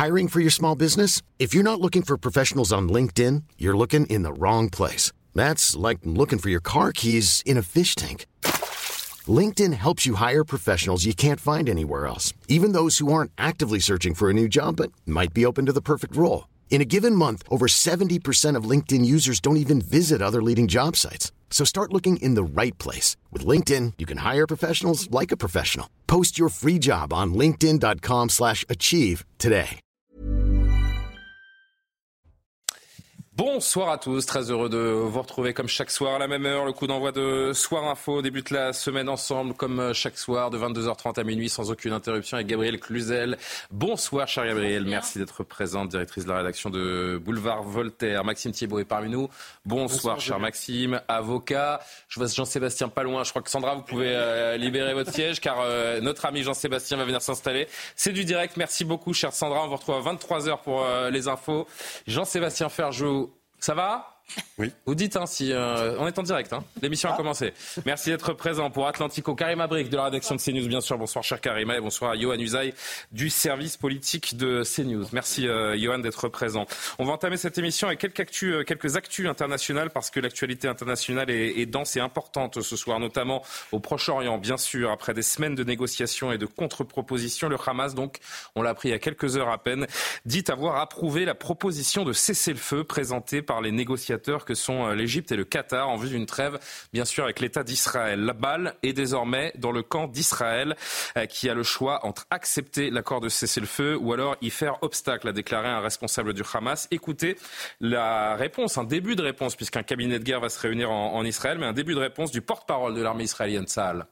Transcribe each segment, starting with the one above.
Hiring for your small business? If you're not looking for professionals on LinkedIn, you're looking in the wrong place. That's like looking for your car keys in a fish tank. LinkedIn helps you hire professionals you can't find anywhere else, even those who aren't actively searching for a new job but might be open to the perfect role. In a given month, over 70% of LinkedIn users don't even visit other leading job sites. So start looking in the right place. With LinkedIn, you can hire professionals like a professional. Post your free job on linkedin.com/achieve today. Bonsoir à tous, très heureux de vous retrouver comme chaque soir à la même heure. Le coup d'envoi de Soir Info débute la semaine ensemble comme chaque soir de 22h30 à minuit sans aucune interruption avec Gabriel Cluzel. Bonsoir cher Gabriel, merci d'être présente, directrice de la rédaction de Boulevard Voltaire. Maxime Thiebaud est parmi nous. Bonsoir cher Maxime, avocat. Je vois Jean-Sébastien pas loin, je crois que Sandra vous pouvez libérer votre siège car notre ami Jean-Sébastien va venir s'installer. C'est du direct, merci beaucoup chère Sandra, on vous retrouve à 23h pour les infos. Jean-Sébastien Ferjou, ça va ? Oui. Vous dites si on est en direct, l'émission a commencé. Merci d'être présent pour Atlantico. Karim Abric de la rédaction de CNews, bien sûr. Bonsoir cher Karim et bonsoir à Yohann Usaï du service politique de CNews. Merci Yohann d'être présent. On va entamer cette émission avec quelques actus internationales parce que l'actualité internationale est dense et importante ce soir, notamment au Proche-Orient, bien sûr. Après des semaines de négociations et de contre-propositions, le Hamas, donc, on l'a appris il y a quelques heures à peine, dit avoir approuvé la proposition de cessez-le-feu présentée par les négociateurs que sont l'Égypte et le Qatar en vue d'une trêve, bien sûr, avec l'État d'Israël. La balle est désormais dans le camp d'Israël qui a le choix entre accepter l'accord de cessez-le-feu ou alors y faire obstacle, a déclaré un responsable du Hamas. Écoutez la réponse, un début de réponse, puisqu'un cabinet de guerre va se réunir en Israël, mais un début de réponse du porte-parole de l'armée israélienne, Tsahal.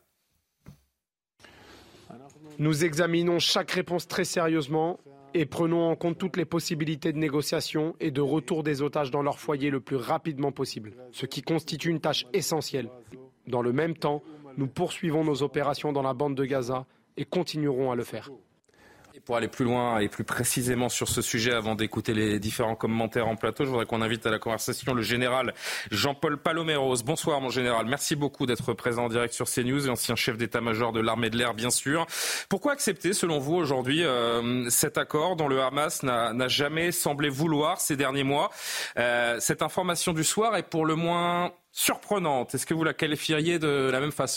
Nous examinons chaque réponse très sérieusement et prenons en compte toutes les possibilités de négociation et de retour des otages dans leur foyer le plus rapidement possible, ce qui constitue une tâche essentielle. Dans le même temps, nous poursuivons nos opérations dans la bande de Gaza et continuerons à le faire. Et pour aller plus loin et plus précisément sur ce sujet, avant d'écouter les différents commentaires en plateau, je voudrais qu'on invite à la conversation le général Jean-Paul Paloméros. Bonsoir mon général, merci beaucoup d'être présent en direct sur CNews et ancien chef d'état-major de l'armée de l'air bien sûr. Pourquoi accepter selon vous aujourd'hui cet accord dont le Hamas n'a jamais semblé vouloir ces derniers mois ? Cette information du soir est pour le moins surprenante. Est-ce que vous la qualifieriez de la même façon ?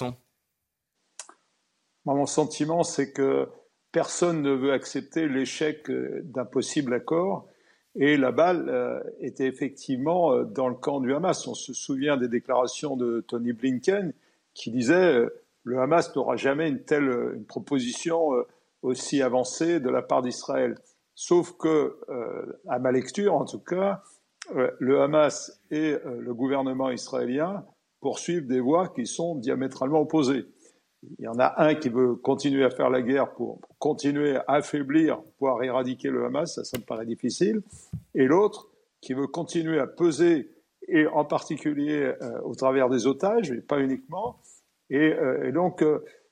Moi, mon sentiment, c'est que personne ne veut accepter l'échec d'un possible accord et la balle était effectivement dans le camp du Hamas. On se souvient des déclarations de Tony Blinken qui disait le Hamas n'aura jamais une proposition aussi avancée de la part d'Israël. Sauf que, à ma lecture en tout cas, le Hamas et le gouvernement israélien poursuivent des voies qui sont diamétralement opposées. Il y en a un qui veut continuer à faire la guerre pour continuer à affaiblir, voire éradiquer le Hamas, ça me paraît difficile, et l'autre qui veut continuer à peser, et en particulier au travers des otages, et pas uniquement. Et donc,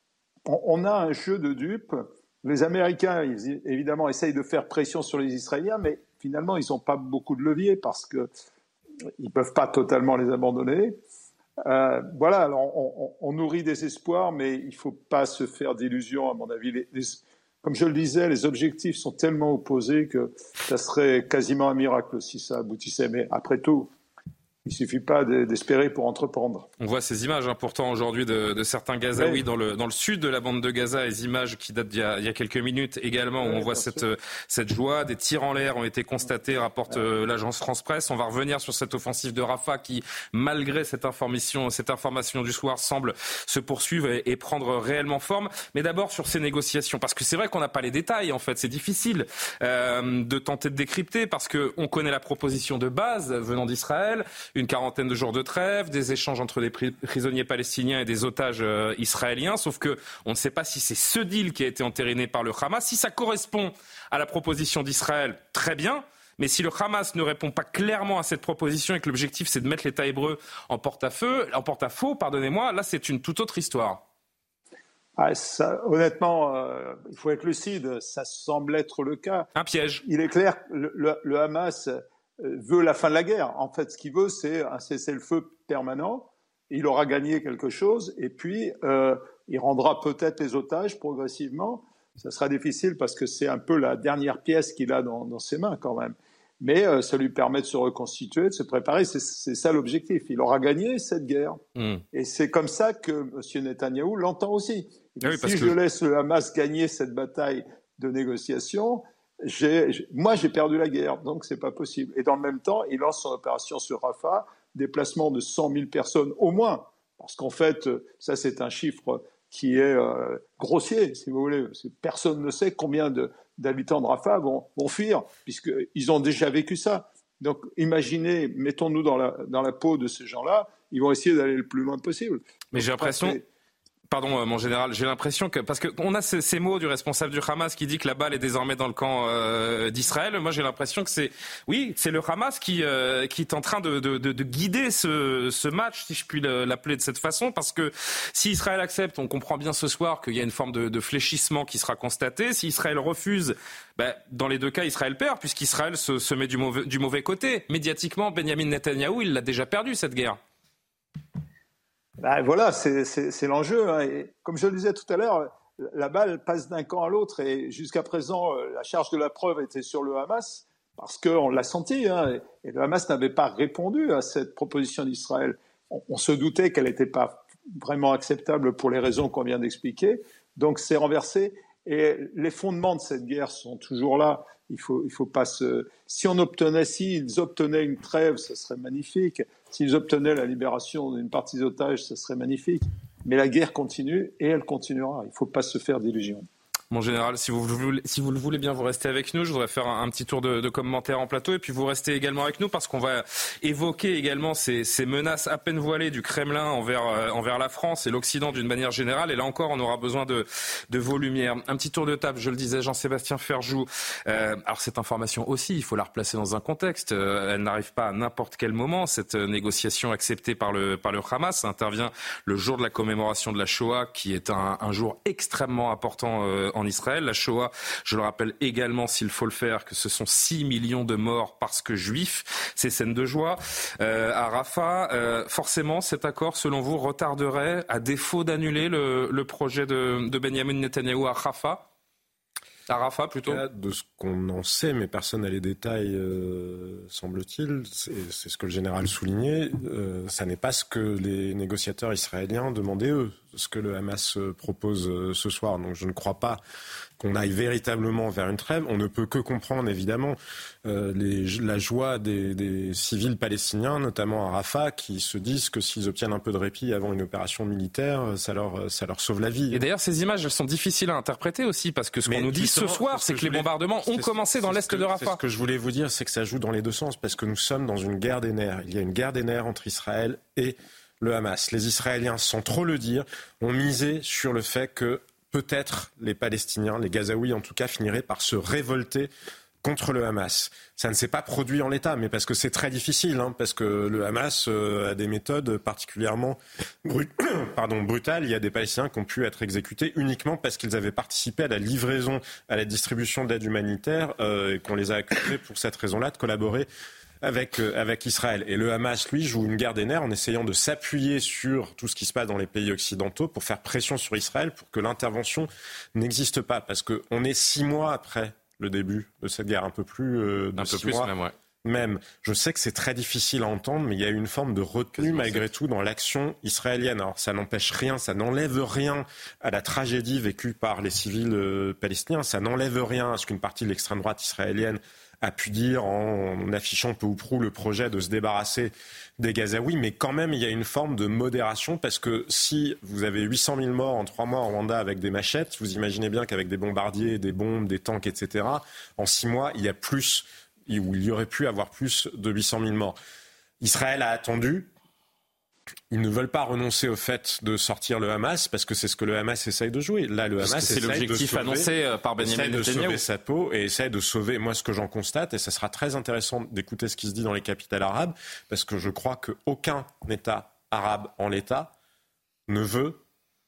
on a un jeu de dupes. Les Américains, évidemment, essayent de faire pression sur les Israéliens, mais finalement, ils n'ont pas beaucoup de levier parce qu'ils ne peuvent pas totalement les abandonner. Voilà, alors on nourrit des espoirs, mais il ne faut pas se faire d'illusions, à mon avis. Comme je le disais, les objectifs sont tellement opposés que ça serait quasiment un miracle si ça aboutissait. Mais après tout, il ne suffit pas d'espérer pour entreprendre. On voit ces images pourtant aujourd'hui de certains Gazaouis dans le sud de la bande de Gaza, les images qui datent d'il y a quelques minutes également, où on voit cette joie. Des tirs en l'air ont été constatés, rapporte l'agence France Presse. On va revenir sur cette offensive de Rafah qui, malgré cette information du soir, semble se poursuivre et prendre réellement forme. Mais d'abord sur ces négociations, parce que c'est vrai qu'on n'a pas les détails en fait, c'est difficile de tenter de décrypter parce qu'on connaît la proposition de base venant d'Israël, une quarantaine de jours de trêve, des échanges entre des prisonniers palestiniens et des otages israéliens, sauf que on ne sait pas si c'est ce deal qui a été entériné par le Hamas. Si ça correspond à la proposition d'Israël, très bien, mais si le Hamas ne répond pas clairement à cette proposition et que l'objectif c'est de mettre l'État hébreu en porte-à-faux, là c'est une toute autre histoire. Honnêtement, il faut être lucide, ça semble être le cas. Un piège. Il est clair que le Hamas veut la fin de la guerre. En fait, ce qu'il veut, c'est un cessez-le-feu permanent. Il aura gagné quelque chose et puis il rendra peut-être les otages progressivement. Ça sera difficile parce que c'est un peu la dernière pièce qu'il a dans ses mains quand même. Mais ça lui permet de se reconstituer, de se préparer. C'est ça l'objectif. Il aura gagné cette guerre. Et c'est comme ça que M. Netanyahou l'entend aussi. Oui, si je laisse le Hamas gagner cette bataille de négociation, moi j'ai perdu la guerre, donc c'est pas possible. Et dans le même temps, il lance son opération sur Rafah, déplacement de 100 000 personnes au moins. Parce qu'en fait, ça c'est un chiffre qui est grossier, si vous voulez. Personne ne sait combien d'habitants de Rafah vont fuir, puisqu'ils ont déjà vécu ça. Donc imaginez, mettons-nous dans la peau de ces gens-là, ils vont essayer d'aller le plus loin possible. Mais j'ai l'impression... Pardon, mon général, j'ai l'impression que... Parce qu'on a ces mots du responsable du Hamas qui dit que la balle est désormais dans le camp d'Israël. Moi, j'ai l'impression que c'est le Hamas qui est en train de guider ce match, si je puis l'appeler de cette façon. Parce que si Israël accepte, on comprend bien ce soir qu'il y a une forme de fléchissement qui sera constatée. Si Israël refuse, dans les deux cas, Israël perd, puisqu'Israël se met du mauvais côté. Médiatiquement, Benjamin Netanyahou, il l'a déjà perdu, cette guerre. Voilà, c'est l'enjeu. Hein. Et comme je le disais tout à l'heure, la balle passe d'un camp à l'autre et jusqu'à présent, la charge de la preuve était sur le Hamas parce qu'on l'a senti. Hein, et le Hamas n'avait pas répondu à cette proposition d'Israël. On se doutait qu'elle n'était pas vraiment acceptable pour les raisons qu'on vient d'expliquer. Donc c'est renversé. Et les fondements de cette guerre sont toujours là. Il faut pas s'ils obtenaient une trêve, ça serait magnifique. S'ils obtenaient la libération d'une partie des otages, ça serait magnifique. Mais la guerre continue et elle continuera. Il ne faut pas se faire d'illusions. Mon général, si vous le voulez bien, vous restez avec nous. Je voudrais faire un petit tour de commentaires en plateau. Et puis vous restez également avec nous parce qu'on va évoquer également ces menaces à peine voilées du Kremlin envers la France et l'Occident d'une manière générale. Et là encore, on aura besoin de vos lumières. Un petit tour de table, je le disais, Jean-Sébastien Ferjou. Alors cette information aussi, il faut la replacer dans un contexte. Elle n'arrive pas à n'importe quel moment. Cette négociation acceptée par le Hamas intervient le jour de la commémoration de la Shoah, qui est un jour extrêmement important en Israël. La Shoah, je le rappelle également, s'il faut le faire, que ce sont 6 millions de morts parce que juifs. Ces scènes de joie à Rafah. Forcément, cet accord, selon vous, retarderait, à défaut d'annuler le projet de Benjamin Netanyahou à Rafah. À Rafah, plutôt. De ce qu'on en sait, mais personne n'a les détails, semble-t-il, c'est ce que le général soulignait, ça n'est pas ce que les négociateurs israéliens demandaient eux, ce que le Hamas propose ce soir. Donc je ne crois pas qu'on aille véritablement vers une trêve. On ne peut que comprendre, évidemment, la joie des civils palestiniens, notamment à Rafah, qui se disent que s'ils obtiennent un peu de répit avant une opération militaire, ça leur sauve la vie. Et d'ailleurs, ces images, elles sont difficiles à interpréter aussi, parce que ce qu'on nous dit ce soir, c'est que les bombardements ont commencé dans l'est de Rafah. Ce que je voulais vous dire, c'est que ça joue dans les deux sens, parce que nous sommes dans une guerre des nerfs. Il y a une guerre des nerfs entre Israël et le Hamas. Les Israéliens, sans trop le dire, ont misé sur le fait que peut-être les Palestiniens, les Gazaouis en tout cas, finiraient par se révolter contre le Hamas. Ça ne s'est pas produit en l'état, mais parce que c'est très difficile, parce que le Hamas a des méthodes particulièrement brutales. Il y a des Palestiniens qui ont pu être exécutés uniquement parce qu'ils avaient participé à la livraison, à la distribution d'aide humanitaire, et qu'on les a accusés pour cette raison-là de collaborer avec Israël. Et le Hamas, lui, joue une guerre des nerfs en essayant de s'appuyer sur tout ce qui se passe dans les pays occidentaux pour faire pression sur Israël pour que l'intervention n'existe pas. Parce qu'on est 6 mois après le début de cette guerre, un peu plus de 6 mois. Même, ouais. Même, je sais que c'est très difficile à entendre, mais il y a une forme de retenue malgré tout dans l'action israélienne. Alors ça n'empêche rien, ça n'enlève rien à la tragédie vécue par les civils palestiniens, ça n'enlève rien à ce qu'une partie de l'extrême droite israélienne a pu dire en affichant peu ou prou le projet de se débarrasser des Gazaouis, mais quand même il y a une forme de modération parce que si vous avez 800 000 morts en 3 mois en Rwanda avec des machettes, vous imaginez bien qu'avec des bombardiers, des bombes, des tanks, etc., en 6 mois il y aurait pu avoir plus de 800 000 morts. Israël a attendu. Ils ne veulent pas renoncer au fait de sortir le Hamas parce que c'est ce que le Hamas essaye de jouer. Là, le Hamas c'est l'objectif annoncé par Benjamin Netanyahou. Essaye de sauver sa peau et essaye de sauver. Moi, ce que j'en constate, et ça sera très intéressant d'écouter ce qui se dit dans les capitales arabes, parce que je crois qu'aucun État arabe en l'état ne veut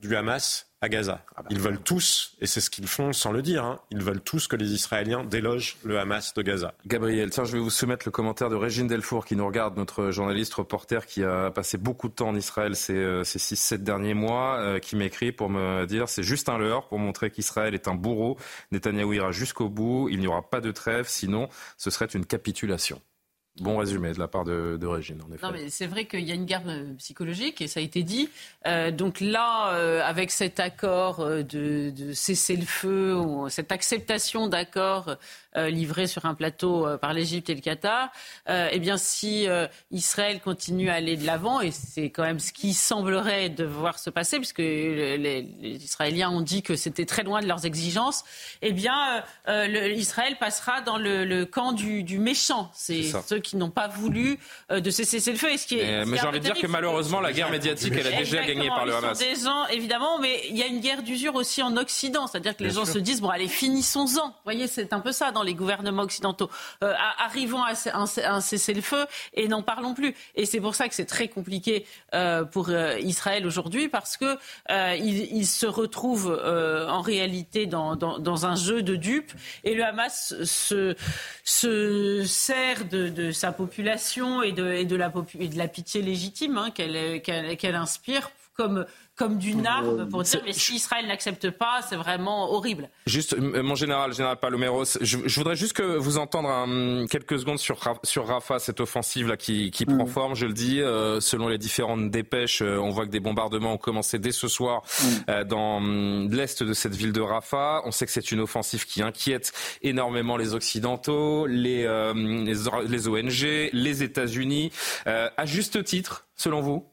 du Hamas à Gaza. Ils veulent tous, et c'est ce qu'ils font sans le dire, ils veulent tous que les Israéliens délogent le Hamas de Gaza. Gabriel, tiens, je vais vous soumettre le commentaire de Régine Delfour qui nous regarde, notre journaliste reporter qui a passé beaucoup de temps en Israël ces 6-7 derniers mois, qui m'écrit pour me dire c'est juste un leurre pour montrer qu'Israël est un bourreau. Netanyahou ira jusqu'au bout, il n'y aura pas de trêve, sinon ce serait une capitulation. Bon résumé de la part de Régine, en effet. Non, mais c'est vrai qu'il y a une guerre psychologique, et ça a été dit. Donc là, avec cet accord de cessez-le-feu, ou cette acceptation d'accord livré sur un plateau par l'Égypte et le Qatar, eh bien, si Israël continue à aller de l'avant, et c'est quand même ce qui semblerait devoir se passer, puisque les Israéliens ont dit que c'était très loin de leurs exigences, eh bien, Israël passera dans le camp du méchant. C'est ceux qui n'ont pas voulu de cesser le feu. Mais j'ai envie de dire que malheureusement, la guerre médiatique, elle est déjà gagnée par le Hamas. Des gens, évidemment, mais il y a une guerre d'usure aussi en Occident. C'est-à-dire que les gens se disent, bon, allez, finissons-en. Vous voyez, c'est un peu ça dans les gouvernements occidentaux. Arrivons à un cessez-le-feu et n'en parlons plus. Et c'est pour ça que c'est très compliqué pour Israël aujourd'hui, parce que il se retrouve en réalité dans un jeu de dupes, et le Hamas se sert de sa population et de la pitié légitime qu'elle inspire comme d'une arme pour dire mais si Israël n'accepte pas, c'est vraiment horrible. Juste, mon général Paloméros, je voudrais juste que vous entendre quelques secondes sur Rafah, cette offensive là qui prend forme, je le dis, selon les différentes dépêches, on voit que des bombardements ont commencé dès ce soir dans l'est de cette ville de Rafah. On sait que c'est une offensive qui inquiète énormément les Occidentaux, les ONG, les États-Unis, à juste titre, selon vous?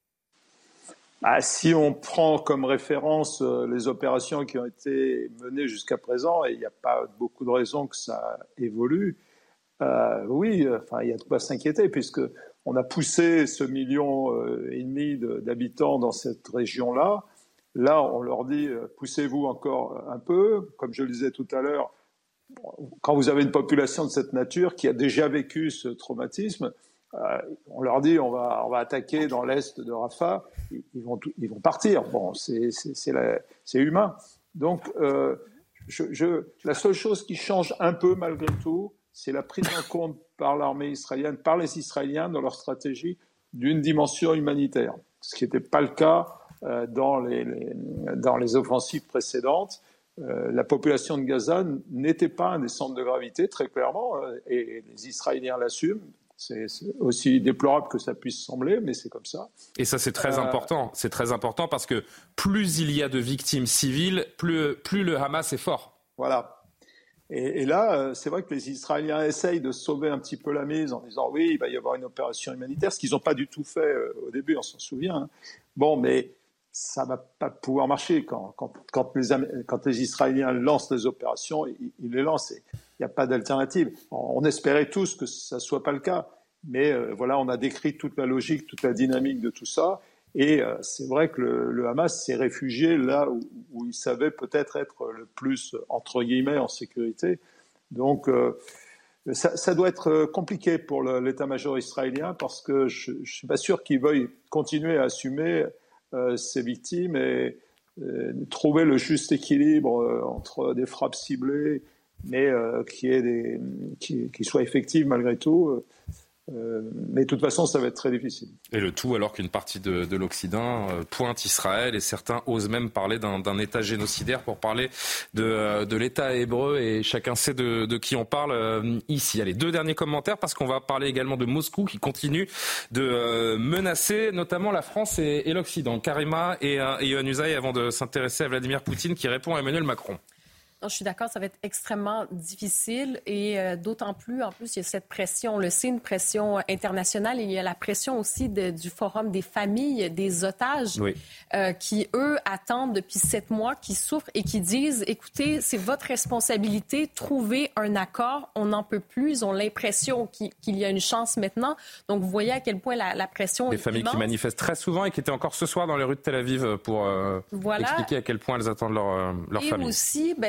Si on prend comme référence les opérations qui ont été menées jusqu'à présent, et il n'y a pas beaucoup de raisons que ça évolue, oui, il y a de quoi s'inquiéter, puisqu'on a poussé ce 1,5 million d'habitants dans cette région-là. Là, on leur dit, poussez-vous encore un peu. Comme je le disais tout à l'heure, quand vous avez une population de cette nature qui a déjà vécu ce traumatisme, on leur dit on va attaquer dans l'est de Rafah, ils vont partir. Bon, c'est humain. Donc la seule chose qui change un peu malgré tout, c'est la prise en compte par l'armée israélienne, par les Israéliens dans leur stratégie d'une dimension humanitaire, ce qui n'était pas le cas dans les offensives précédentes. La population de Gaza n'était pas un des centres de gravité, très clairement, et les Israéliens l'assument. C'est aussi déplorable que ça puisse sembler, mais c'est comme ça. Et ça, c'est très important. C'est très important parce que plus il y a de victimes civiles, plus le Hamas est fort. Voilà. Et là, c'est vrai que les Israéliens essayent de sauver un petit peu la mise en disant oui, il va y avoir une opération humanitaire, ce qu'ils n'ont pas du tout fait au début, on s'en souvient. Bon, mais ça ne va pas pouvoir marcher. Quand les Israéliens lancent des opérations, ils les lancent. Il n'y a pas d'alternative. On espérait tous que ça ne soit pas le cas. Mais voilà, on a décrit toute la logique, toute la dynamique de tout ça. Et c'est vrai que le Hamas s'est réfugié là où il savait peut-être être le plus, entre guillemets, en sécurité. Donc, ça doit être compliqué pour l'état-major israélien parce que je ne suis pas sûr qu'il veuille continuer à assumer ces victimes et trouver le juste équilibre entre des frappes ciblées, mais qui soient effectives malgré tout. Mais de toute façon, ça va être très difficile. Et le tout alors qu'une partie de l'Occident pointe Israël et certains osent même parler d'un État génocidaire pour parler de l'État hébreu et chacun sait de qui on parle ici. Allez, 2 derniers commentaires parce qu'on va parler également de Moscou qui continue de menacer notamment la France et l'Occident. Karima et Yohann Usaï avant de s'intéresser à Vladimir Poutine qui répond à Emmanuel Macron. Non, je suis d'accord, ça va être extrêmement difficile et d'autant plus, en plus, il y a cette pression, on le sait, une pression internationale et il y a la pression aussi du Forum des familles des otages qui, eux, attendent depuis 7 mois, qui souffrent et qui disent, écoutez, c'est votre responsabilité, trouvez un accord, on n'en peut plus, ils ont l'impression qu'il y a une chance maintenant. Donc, vous voyez à quel point la pression est immense. Des familles qui manifestent très souvent et qui étaient encore ce soir dans les rues de Tel Aviv pour expliquer à quel point elles attendent leur famille. Et aussi, ça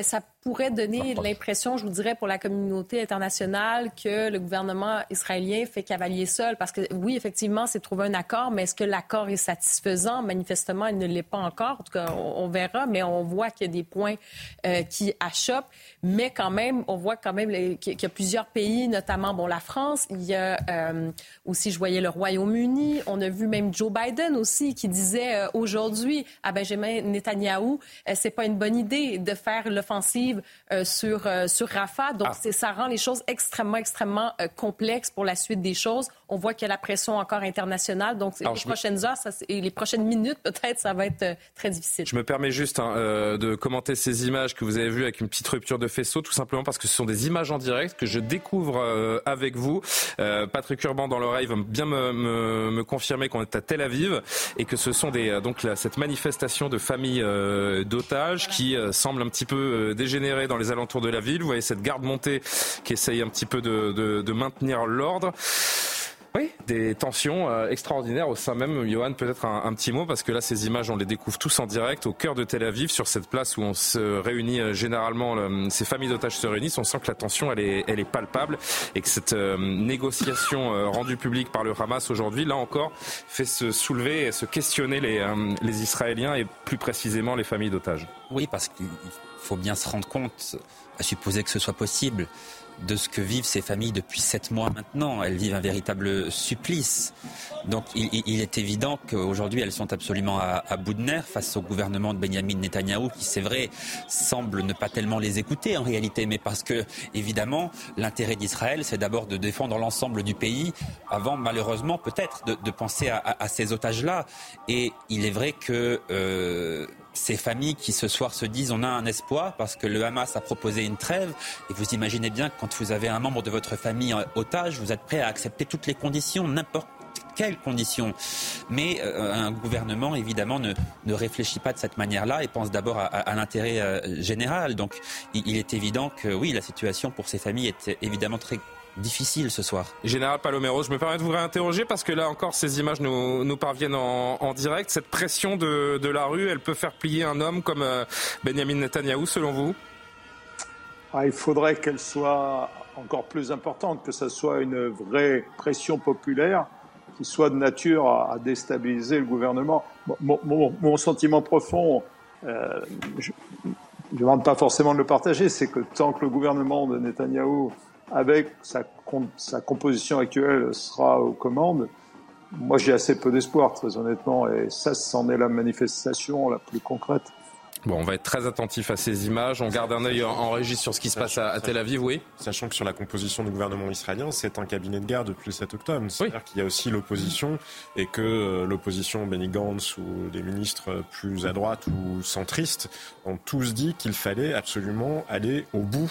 pourrait donner l'impression, je vous dirais, pour la communauté internationale, que le gouvernement israélien fait cavalier seul. Parce que oui, effectivement, c'est trouver un accord, mais est-ce que l'accord est satisfaisant? Manifestement, il ne l'est pas encore. En tout cas, on verra, mais on voit qu'il y a des points qui achoppent. Mais quand même, on voit quand même qu'il y a plusieurs pays, notamment la France. Il y a aussi, je voyais le Royaume-Uni. On a vu même Joe Biden aussi qui disait aujourd'hui à Benjamin Netanyahou, c'est pas une bonne idée de faire l'offensive sur Rafah. Donc, ça rend les choses extrêmement complexes pour la suite des choses. On voit qu'il y a la pression encore internationale. Donc, les prochaines heures et les prochaines minutes, peut-être, ça va être très difficile. Je me permets juste de commenter ces images que vous avez vues avec une petite rupture de faisceau, tout simplement parce que ce sont des images en direct que je découvre avec vous. Patrick Urban dans l'oreille va bien me confirmer qu'on est à Tel Aviv et que ce sont cette manifestation de familles d'otages qui semble un petit peu dégénérer dans les alentours de la ville. Vous voyez cette garde montée qui essaye un petit peu de maintenir l'ordre. Oui, des tensions extraordinaires au sein même. Johan, peut-être un petit mot, parce que là, ces images, on les découvre tous en direct au cœur de Tel Aviv, sur cette place où on se réunit généralement, ces familles d'otages se réunissent. On sent que la tension, elle est palpable et que cette négociation rendue publique par le Hamas aujourd'hui, là encore, fait se soulever et se questionner les Israéliens et plus précisément les familles d'otages. Oui, parce qu'il faut bien se rendre compte, à supposer que ce soit possible, de ce que vivent ces familles depuis 7 mois maintenant. Elles vivent un véritable supplice. Donc il est évident qu'aujourd'hui elles sont absolument à bout de nerfs face au gouvernement de Benjamin Netanyahou qui, c'est vrai, semble ne pas tellement les écouter en réalité, mais parce que, évidemment, l'intérêt d'Israël, c'est d'abord de défendre l'ensemble du pays avant, malheureusement, peut-être, de penser à ces otages-là. Et il est vrai que ces familles qui ce soir se disent on a un espoir parce que le Hamas a proposé une trêve, et vous imaginez bien que quand vous avez un membre de votre famille otage, vous êtes prêt à accepter toutes les conditions, n'importe quelles conditions. Mais un gouvernement, évidemment, ne réfléchit pas de cette manière-là et pense d'abord à l'intérêt général. Donc il est évident que oui, la situation pour ces familles est évidemment très difficile ce soir. Général Palomero, je me permets de vous réinterroger parce que là encore ces images nous parviennent en direct. Cette pression de la rue, elle peut faire plier un homme comme Benjamin Netanyahou, selon vous? Il faudrait qu'elle soit encore plus importante, que ce soit une vraie pression populaire qui soit de nature à déstabiliser le gouvernement. Mon sentiment profond, je ne demande pas forcément de le partager, c'est que tant que le gouvernement de Netanyahou, avec sa composition actuelle, sera aux commandes, moi j'ai assez peu d'espoir, très honnêtement, et ça, c'en est la manifestation la plus concrète. Bon, on va être très attentif à ces images. On garde un œil en régie sur ce qui se passe à Tel Aviv, oui. Sachant que sur la composition du gouvernement israélien, c'est un cabinet de guerre depuis le 7 octobre. C'est-à-dire qu'il y a aussi l'opposition et que l'opposition, Benny Gantz ou les ministres plus à droite ou centristes, ont tous dit qu'il fallait absolument aller au bout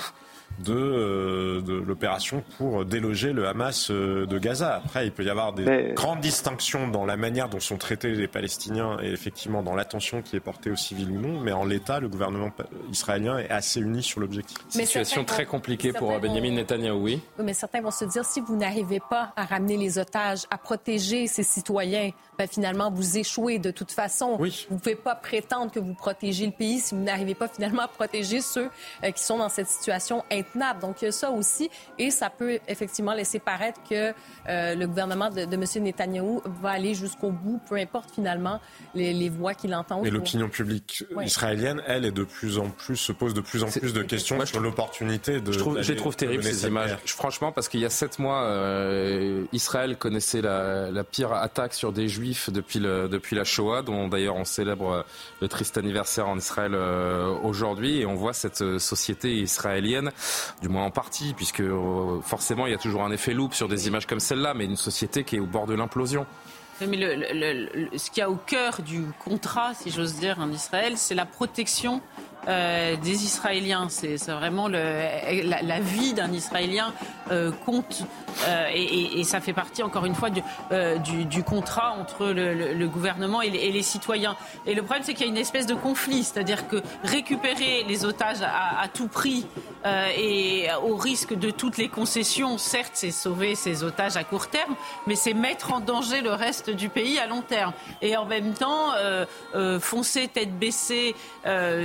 de l'opération pour déloger le Hamas de Gaza. Après, il peut y avoir des grandes distinctions dans la manière dont sont traités les Palestiniens et effectivement dans l'attention qui est portée aux civils ou non, mais en l'état, le gouvernement israélien est assez uni sur l'objectif. Situation très compliquée pour Benjamin Netanyahou, oui. Oui, mais certains vont se dire, si vous n'arrivez pas à ramener les otages, à protéger ces citoyens, finalement, vous échouez de toute façon. Oui. Vous ne pouvez pas prétendre que vous protégez le pays si vous n'arrivez pas finalement à protéger ceux qui sont dans cette situation intenable. Donc, il y a ça aussi. Et ça peut effectivement laisser paraître que le gouvernement de M. Netanyahou va aller jusqu'au bout, peu importe finalement les voix qu'il entend. Mais l'opinion publique israélienne, elle, se pose de plus en plus de questions sur l'opportunité de... Je les trouve terribles, ces images. Franchement, parce qu'il y a 7 mois, Israël connaissait la pire attaque sur des Juifs depuis la Shoah, dont d'ailleurs on célèbre le triste anniversaire en Israël aujourd'hui, et on voit cette société israélienne, du moins en partie, puisque forcément il y a toujours un effet loupe sur des images comme celle-là, mais une société qui est au bord de l'implosion. Mais ce qu'il y a au cœur du contrat, si j'ose dire, en Israël, c'est la protection des Israéliens. C'est vraiment la vie d'un Israélien compte et ça fait partie encore une fois du contrat entre le gouvernement et les citoyens. Et le problème, c'est qu'il y a une espèce de conflit, c'est-à-dire que récupérer les otages à tout prix et au risque de toutes les concessions, certes, c'est sauver ces otages à court terme, mais c'est mettre en danger le reste du pays à long terme. Et en même temps, foncer tête baissée sans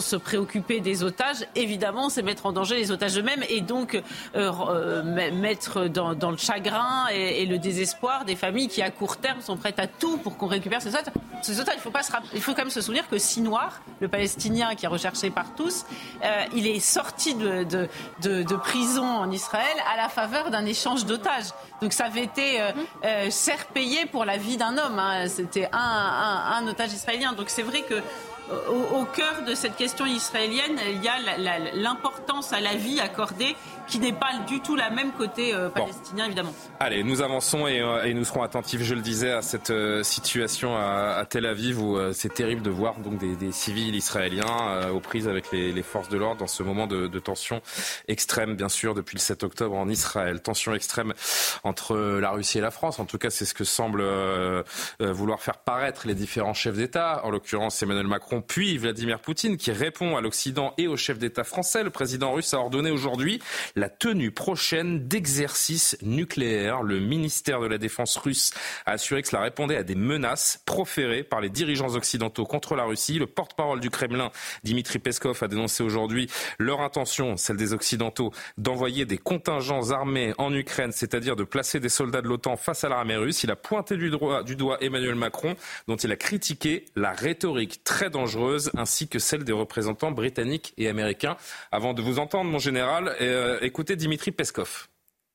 se préoccuper des otages, évidemment, c'est mettre en danger les otages eux-mêmes et donc mettre dans le chagrin et le désespoir des familles qui, à court terme, sont prêtes à tout pour qu'on récupère ces otages. Il faut quand même se souvenir que Sinwar, le Palestinien qui est recherché par tous, il est sorti de prison en Israël à la faveur d'un échange d'otages. Donc ça avait été cher payé pour la vie d'un homme. Hein. C'était un otage israélien. Donc c'est vrai que au cœur de cette question israélienne, il y a l'importance à la vie accordée qui n'est pas du tout la même côté palestinien, évidemment. Allez, nous avançons et nous serons attentifs, je le disais, à cette situation à Tel Aviv où c'est terrible de voir donc des civils israéliens aux prises avec les forces de l'ordre dans ce moment de tension extrême, bien sûr, depuis le 7 octobre en Israël. Tension extrême entre la Russie et la France. En tout cas, c'est ce que semblent vouloir faire paraître les différents chefs d'État, en l'occurrence Emmanuel Macron, puis Vladimir Poutine, qui répond à l'Occident et au chef d'État français. Le président russe a ordonné aujourd'hui la tenue prochaine d'exercices nucléaires. Le ministère de la Défense russe a assuré que cela répondait à des menaces proférées par les dirigeants occidentaux contre la Russie. Le porte-parole du Kremlin, Dimitri Peskov, a dénoncé aujourd'hui leur intention, celle des Occidentaux, d'envoyer des contingents armés en Ukraine, c'est-à-dire de placer des soldats de l'OTAN face à l'armée russe. Il a pointé du doigt Emmanuel Macron, dont il a critiqué la rhétorique très dangereuse, ainsi que celle des représentants britanniques et américains. Avant de vous entendre, mon général, écoutez Dimitri Peskov.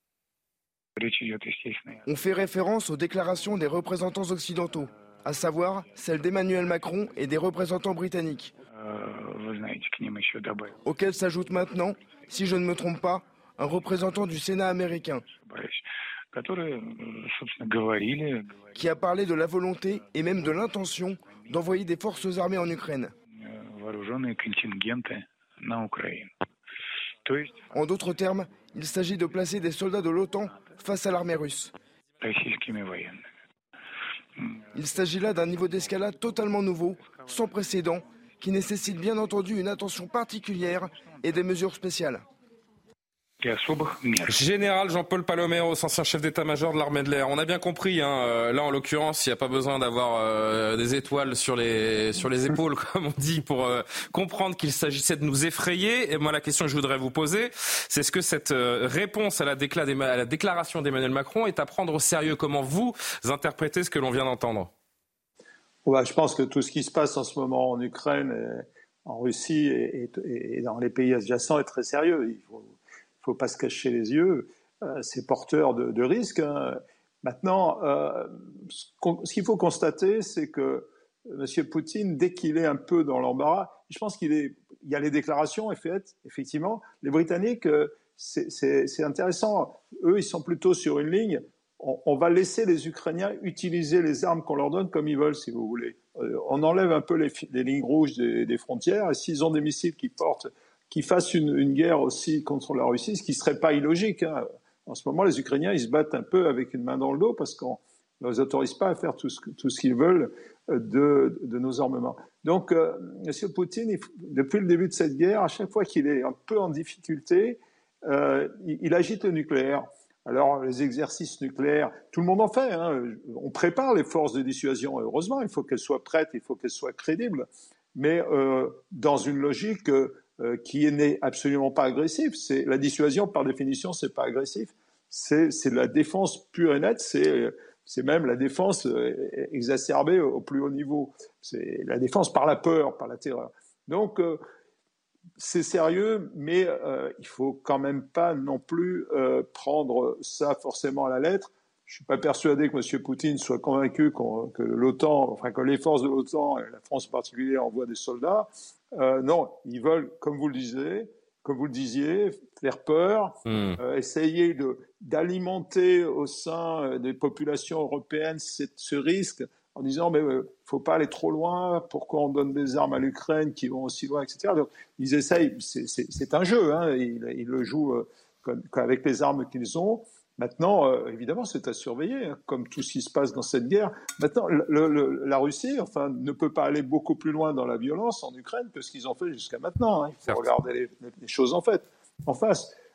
On fait référence aux déclarations des représentants occidentaux, à savoir celles d'Emmanuel Macron et des représentants britanniques, auxquels s'ajoute maintenant, si je ne me trompe pas, un représentant du Sénat américain, qui a parlé de la volonté et même de l'intention d'envoyer des forces armées en Ukraine. En d'autres termes, il s'agit de placer des soldats de l'OTAN face à l'armée russe. Il s'agit là d'un niveau d'escalade totalement nouveau, sans précédent, qui nécessite bien entendu une attention particulière et des mesures spéciales. Général Jean-Paul Paloméros, ancien chef d'état-major de l'armée de l'air. On a bien compris, là en l'occurrence, il n'y a pas besoin d'avoir des étoiles sur les épaules, comme on dit, pour comprendre qu'il s'agissait de nous effrayer. Et moi, la question que je voudrais vous poser, c'est est-ce que cette réponse à la déclaration d'Emmanuel Macron est à prendre au sérieux? Comment vous interprétez ce que l'on vient d'entendre? Je pense que tout ce qui se passe en ce moment en Ukraine, en Russie et dans les pays adjacents est très sérieux. Il faut pas se cacher les yeux, c'est porteur de risques. Hein. Maintenant, ce qu'il faut constater, c'est que M. Poutine, dès qu'il est un peu dans l'embarras, je pense il y a les déclarations faites, effectivement. Les Britanniques, c'est intéressant. Eux, ils sont plutôt sur une ligne. On va laisser les Ukrainiens utiliser les armes qu'on leur donne comme ils veulent, si vous voulez. On enlève un peu les lignes rouges des frontières, et s'ils ont des missiles qui fassent une guerre aussi contre la Russie, ce qui ne serait pas illogique. Hein. En ce moment, les Ukrainiens, ils se battent un peu avec une main dans le dos parce qu'on ne les autorise pas à faire tout ce qu'ils veulent de nos armements. Donc, M. Poutine, depuis le début de cette guerre, à chaque fois qu'il est un peu en difficulté, il agite le nucléaire. Alors, les exercices nucléaires, tout le monde en fait. Hein. On prépare les forces de dissuasion. Heureusement, il faut qu'elles soient prêtes, il faut qu'elles soient crédibles. Mais dans une logique qui n'est absolument pas agressive. La dissuasion, par définition, c'est pas agressif. C'est de la défense pure et nette. C'est même la défense exacerbée au plus haut niveau. C'est la défense par la peur, par la terreur. Donc, c'est sérieux, mais il faut quand même pas non plus prendre ça forcément à la lettre. Je suis pas persuadé que M. Poutine soit convaincu que l'OTAN, que les forces de l'OTAN, et la France en particulier, envoient des soldats. Non, ils veulent, comme vous le disiez, faire peur, essayer d'alimenter au sein des populations européennes ce risque en disant mais faut pas aller trop loin, pourquoi on donne des armes à l'Ukraine qui vont aussi loin, etc. Donc ils essayent, c'est un jeu, hein, ils le jouent avec les armes qu'ils ont. Maintenant, évidemment, c'est à surveiller, hein, comme tout ce qui se passe dans cette guerre. Maintenant, la Russie, ne peut pas aller beaucoup plus loin dans la violence en Ukraine que ce qu'ils ont fait jusqu'à maintenant. Hein. Il faut regarder les choses en face.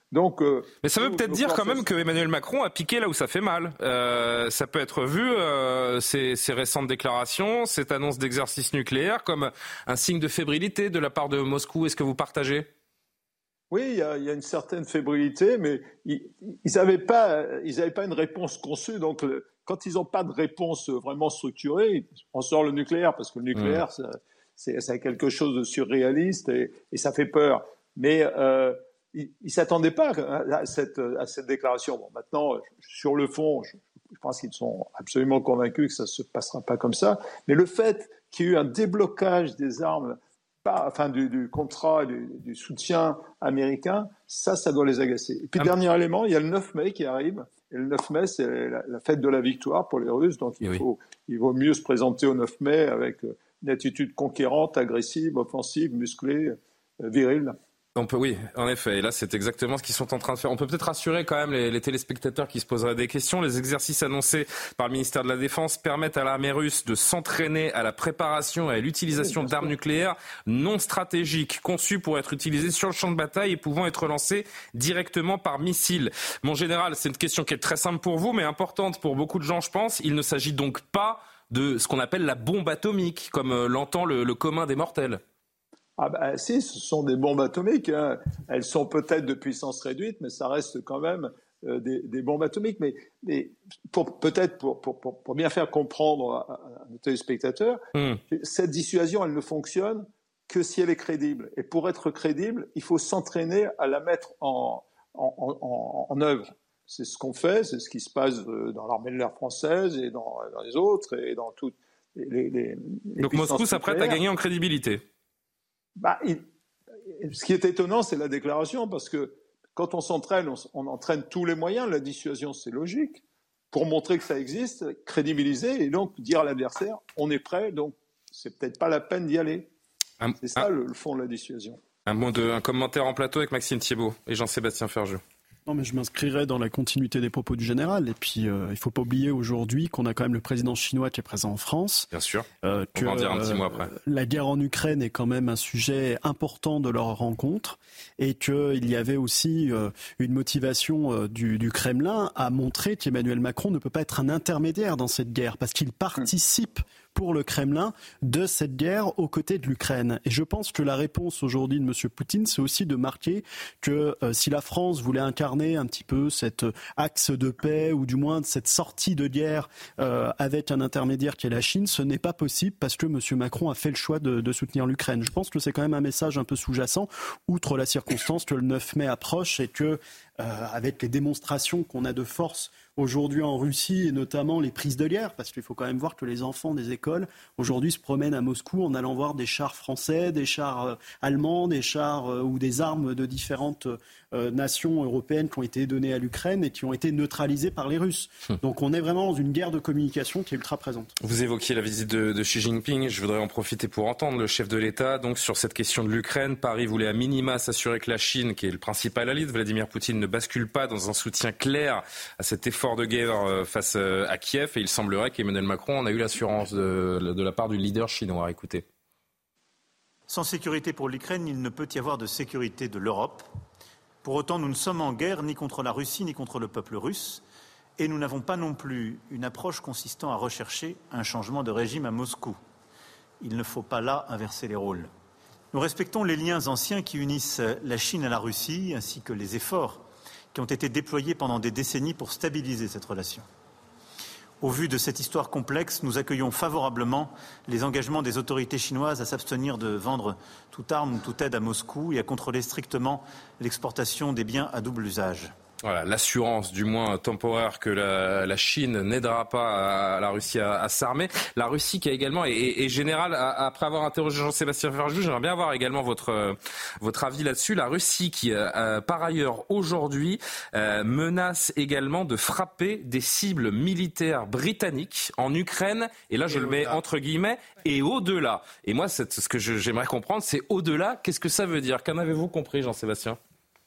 Donc, mais ça veut peut-être dire quand même que Emmanuel Macron a piqué là où ça fait mal. Ça peut être vu, ces récentes déclarations, cette annonce d'exercice nucléaire, comme un signe de fébrilité de la part de Moscou. Est-ce que vous partagez ? Oui, il y a une certaine fébrilité, mais ils n'avaient pas une réponse conçue. Donc, quand ils n'ont pas de réponse vraiment structurée, on sort le nucléaire, parce que le nucléaire, c'est quelque chose de surréaliste et ça fait peur. Mais ils ne s'attendaient pas à cette déclaration. Bon, maintenant, sur le fond, je pense qu'ils sont absolument convaincus que ça ne se passera pas comme ça. Mais le fait qu'il y ait eu un déblocage des armes, du contrat, du soutien américain, ça doit les agacer. Et puis, dernier élément, il y a le 9 mai qui arrive. Et le 9 mai, c'est la fête de la victoire pour les Russes. Donc, il vaut mieux se présenter au 9 mai avec une attitude conquérante, agressive, offensive, musclée, virile. Oui, en effet. Et là, c'est exactement ce qu'ils sont en train de faire. On peut peut-être rassurer quand même les téléspectateurs qui se poseraient des questions. Les exercices annoncés par le ministère de la Défense permettent à l'armée russe de s'entraîner à la préparation et à l'utilisation d'armes nucléaires non stratégiques, conçues pour être utilisées sur le champ de bataille et pouvant être lancées directement par missile. Mon général, c'est une question qui est très simple pour vous, mais importante pour beaucoup de gens, je pense. Il ne s'agit donc pas de ce qu'on appelle la bombe atomique, comme l'entend le commun des mortels. Ah ben si, ce sont des bombes atomiques. Hein. Elles sont peut-être de puissance réduite, mais ça reste quand même des bombes atomiques. Mais pour bien faire comprendre à nos téléspectateurs, cette dissuasion, elle ne fonctionne que si elle est crédible. Et pour être crédible, il faut s'entraîner à la mettre en œuvre. C'est ce qu'on fait, c'est ce qui se passe dans l'armée de l'air française et dans les autres et dans toutes les Donc Moscou s'apprête à gagner en crédibilité. Ce qui est étonnant, c'est la déclaration, parce que quand on s'entraîne, on entraîne tous les moyens. La dissuasion, c'est logique, pour montrer que ça existe, crédibiliser, et donc dire à l'adversaire, on est prêt, donc c'est peut-être pas la peine d'y aller. C'est ça le fond de la dissuasion. Un commentaire en plateau avec Maxime Thiebaud et Jean-Sébastien Ferjeux. Non, mais je m'inscrirais dans la continuité des propos du général. Et puis, il ne faut pas oublier aujourd'hui qu'on a quand même le président chinois qui est présent en France. Bien sûr. On va en dire un petit mot après. La guerre en Ukraine est quand même un sujet important de leur rencontre. Et qu'il y avait aussi une motivation du Kremlin à montrer qu'Emmanuel Macron ne peut pas être un intermédiaire dans cette guerre, parce qu'il participe pour le Kremlin de cette guerre aux côtés de l'Ukraine. Et je pense que la réponse aujourd'hui de M. Poutine, c'est aussi de marquer que si la France voulait incarner un petit peu cet axe de paix, ou du moins cette sortie de guerre avec un intermédiaire qui est la Chine, ce n'est pas possible parce que M. Macron a fait le choix de soutenir l'Ukraine. Je pense que c'est quand même un message un peu sous-jacent, outre la circonstance que le 9 mai approche et que, avec les démonstrations qu'on a de force aujourd'hui en Russie, et notamment les prises de guerre, parce qu'il faut quand même voir que les enfants des écoles aujourd'hui se promènent à Moscou en allant voir des chars français, des chars allemands, des chars ou des armes de différentes nations européennes qui ont été données à l'Ukraine et qui ont été neutralisées par les Russes. Donc on est vraiment dans une guerre de communication qui est ultra présente. Vous évoquiez la visite de Xi Jinping. Je voudrais en profiter pour entendre le chef de l'État. Donc sur cette question de l'Ukraine, Paris voulait à minima s'assurer que la Chine, qui est le principal allié de Vladimir Poutine, ne bascule pas dans un soutien clair à cet effort de guerre face à Kiev. Et il semblerait qu'Emmanuel Macron en a eu l'assurance de la part du leader chinois. Écoutez. Sans sécurité pour l'Ukraine, il ne peut y avoir de sécurité de l'Europe. Pour autant, nous ne sommes en guerre ni contre la Russie ni contre le peuple russe. Et nous n'avons pas non plus une approche consistant à rechercher un changement de régime à Moscou. Il ne faut pas là inverser les rôles. Nous respectons les liens anciens qui unissent la Chine à la Russie, ainsi que les efforts qui ont été déployés pendant des décennies pour stabiliser cette relation. Au vu de cette histoire complexe, nous accueillons favorablement les engagements des autorités chinoises à s'abstenir de vendre toute arme ou toute aide à Moscou et à contrôler strictement l'exportation des biens à double usage. Voilà, l'assurance, du moins temporaire, que la Chine n'aidera pas la Russie à s'armer. La Russie qui a également, et général, après avoir interrogé Jean-Sébastien Ferjeux, j'aimerais bien avoir également votre avis là-dessus. La Russie qui, par ailleurs, aujourd'hui, menace également de frapper des cibles militaires britanniques en Ukraine. Et là, je le mets entre guillemets, et au-delà. Et moi, ce que j'aimerais comprendre, c'est au-delà. Qu'est-ce que ça veut dire? Qu'en avez-vous compris, Jean-Sébastien?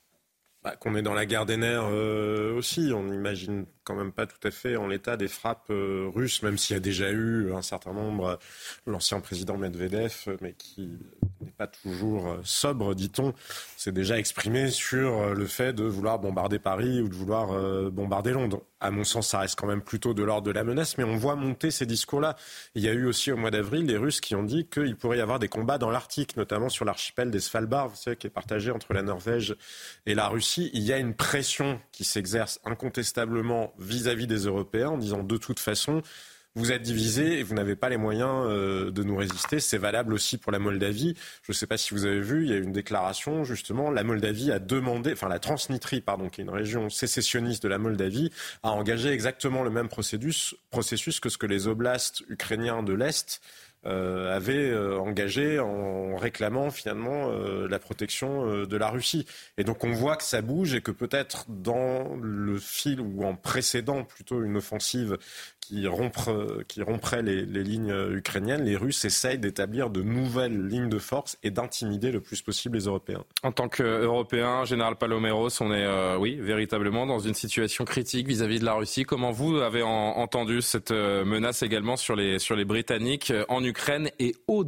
Qu'on est dans la guerre des nerfs aussi. On n'imagine quand même pas tout à fait en l'état des frappes russes, même s'il y a déjà eu un certain nombre, l'ancien président Medvedev, mais qui n'est pas toujours sobre, dit-on, s'est déjà exprimé sur le fait de vouloir bombarder Paris ou de vouloir bombarder Londres. À mon sens, ça reste quand même plutôt de l'ordre de la menace, mais on voit monter ces discours-là. Il y a eu aussi au mois d'avril les Russes qui ont dit qu'il pourrait y avoir des combats dans l'Arctique, notamment sur l'archipel des Svalbard, vous savez, qui est partagé entre la Norvège et la Russie. Il y a une pression qui s'exerce incontestablement vis-à-vis des Européens en disant de toute façon, vous êtes divisés et vous n'avez pas les moyens de nous résister. C'est valable aussi pour la Moldavie. Je ne sais pas si vous avez vu, il y a eu une déclaration, justement. La Moldavie a demandé, enfin la Transnistrie, qui est une région sécessionniste de la Moldavie, a engagé exactement le même processus que ce que les oblasts ukrainiens de l'Est avaient engagé en réclamant finalement la protection de la Russie. Et donc on voit que ça bouge et que peut-être dans le fil ou en précédant plutôt une offensive qui romprait les lignes ukrainiennes, les Russes essayent d'établir de nouvelles lignes de force et d'intimider le plus possible les Européens. En tant qu'Européens, Général Paloméros, on est véritablement dans une situation critique vis-à-vis de la Russie. Comment vous avez entendu cette menace également sur les Britanniques en Ukraine et au-delà ?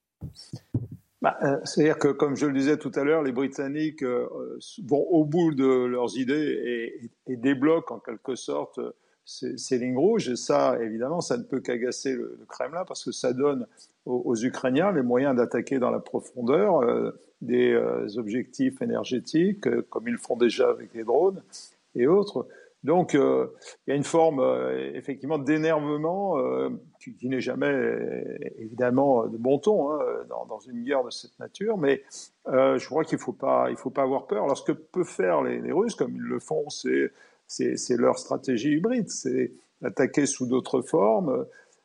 C'est-à-dire que, comme je le disais tout à l'heure, les Britanniques vont au bout de leurs idées et débloquent en quelque sorte ces lignes rouges. Et ça, évidemment, ça ne peut qu'agacer le Kremlin parce que ça donne aux Ukrainiens les moyens d'attaquer dans la profondeur des objectifs énergétiques, comme ils le font déjà avec les drones et autres. Donc, il y a une forme, effectivement, d'énervement qui n'est jamais, évidemment, de bon ton dans une guerre de cette nature. Mais je crois qu'il faut pas avoir peur. Alors, ce que peuvent faire les Russes, comme ils le font, c'est leur stratégie hybride. C'est attaquer sous d'autres formes.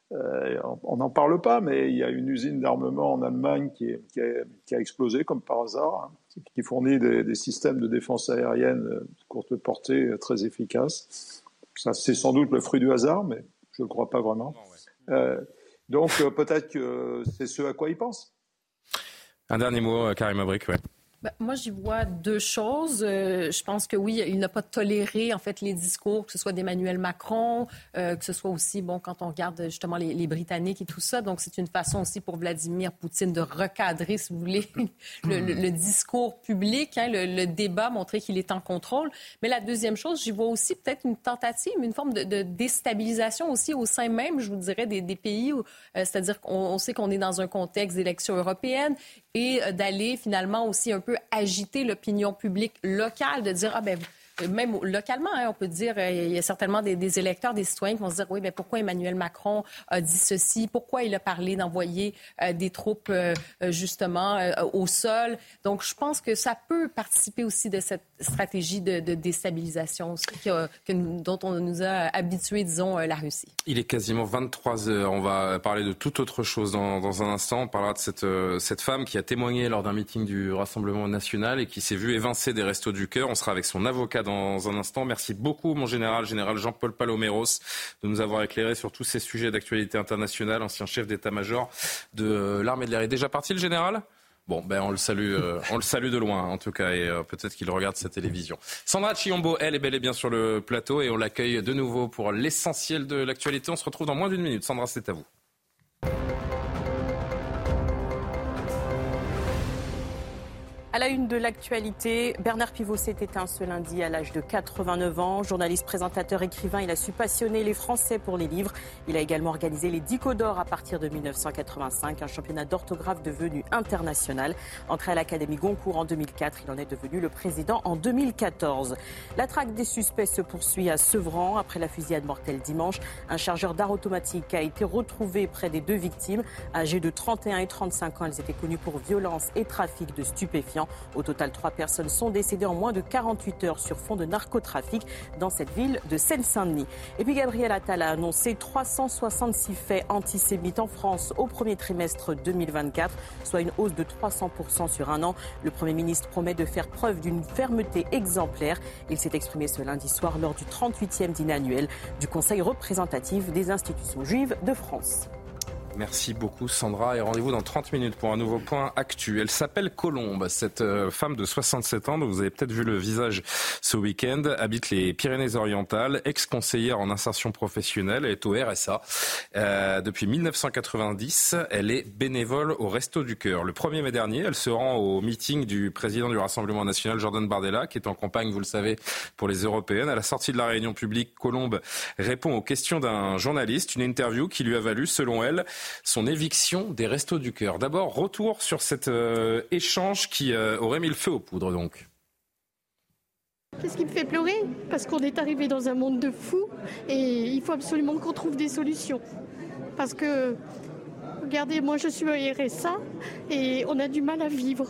On n'en parle pas, mais il y a une usine d'armement en Allemagne qui a explosé, comme par hasard, qui fournit des systèmes de défense aérienne courte portée très efficaces. Ça, c'est sans doute le fruit du hasard, mais je ne le crois pas vraiment. Donc, peut-être que c'est ce à quoi ils pensent. Un dernier mot, Karima Brick, ouais. Moi, j'y vois deux choses. Je pense que oui, il n'a pas toléré en fait les discours, que ce soit d'Emmanuel Macron, que ce soit aussi, quand on regarde justement les Britanniques et tout ça. Donc, c'est une façon aussi pour Vladimir Poutine de recadrer, si vous voulez, le discours public, le débat, montrer qu'il est en contrôle. Mais la deuxième chose, j'y vois aussi peut-être une tentative, une forme de déstabilisation aussi au sein même, je vous dirais, des pays où, c'est-à-dire qu'on sait qu'on est dans un contexte d'élections européennes et d'aller finalement aussi un peu agiter l'opinion publique locale, de dire, même localement, on peut dire, il y a certainement des électeurs, des citoyens qui vont se dire, oui, mais pourquoi Emmanuel Macron a dit ceci? Pourquoi il a parlé d'envoyer des troupes, justement, au sol? Donc, je pense que ça peut participer aussi de cette stratégie de déstabilisation aussi, dont on nous a habitués, disons, la Russie. Il est quasiment 23h. On va parler de toute autre chose dans un instant. On parlera de cette femme qui a témoigné lors d'un meeting du Rassemblement national et qui s'est vue évincer des Restos du Cœur. On sera avec son avocat dans un instant. Merci beaucoup, mon général Jean-Paul Paloméros, de nous avoir éclairé sur tous ces sujets d'actualité internationale, ancien chef d'état-major de l'armée de l'air. Il est déjà parti, le général ? Bon, on le salue de loin, en tout cas, et peut-être qu'il regarde sa télévision. Sandra Chiombo, elle est bel et bien sur le plateau, et on l'accueille de nouveau pour l'essentiel de l'actualité. On se retrouve dans moins d'une minute. Sandra, c'est à vous. À la une de l'actualité, Bernard Pivot s'est éteint ce lundi à l'âge de 89 ans. Journaliste, présentateur, écrivain, il a su passionner les Français pour les livres. Il a également organisé les Dicos d'or à partir de 1985, un championnat d'orthographe devenu international. Entré à l'Académie Goncourt en 2004, il en est devenu le président en 2014. La traque des suspects se poursuit à Sevran. Après la fusillade mortelle dimanche, un chargeur d'armes automatiques a été retrouvé près des deux victimes. Âgées de 31 et 35 ans, elles étaient connues pour violence et trafic de stupéfiants. Au total, 3 personnes sont décédées en moins de 48 heures sur fond de narcotrafic dans cette ville de Seine-Saint-Denis. Et puis Gabriel Attal a annoncé 366 faits antisémites en France au premier trimestre 2024, soit une hausse de 300% sur un an. Le Premier ministre promet de faire preuve d'une fermeté exemplaire. Il s'est exprimé ce lundi soir lors du 38e dîner annuel du Conseil représentatif des institutions juives de France. Merci beaucoup Sandra et rendez-vous dans 30 minutes pour un nouveau point actu. Elle s'appelle Colombe, cette femme de 67 ans dont vous avez peut-être vu le visage ce week-end, habite les Pyrénées-Orientales, ex-conseillère en insertion professionnelle, elle est au RSA. Depuis 1990, elle est bénévole au Resto du Cœur. Le 1er mai dernier, elle se rend au meeting du président du Rassemblement national, Jordan Bardella, qui est en campagne, vous le savez, pour les européennes. À la sortie de la réunion publique, Colombe répond aux questions d'un journaliste, une interview qui lui a valu, selon elle, son éviction des Restos du Cœur. D'abord, retour sur cet échange qui aurait mis le feu aux poudres, donc. Qu'est-ce qui me fait pleurer ? Parce qu'on est arrivé dans un monde de fous et il faut absolument qu'on trouve des solutions. Parce que, regardez, moi je suis au RSA et on a du mal à vivre.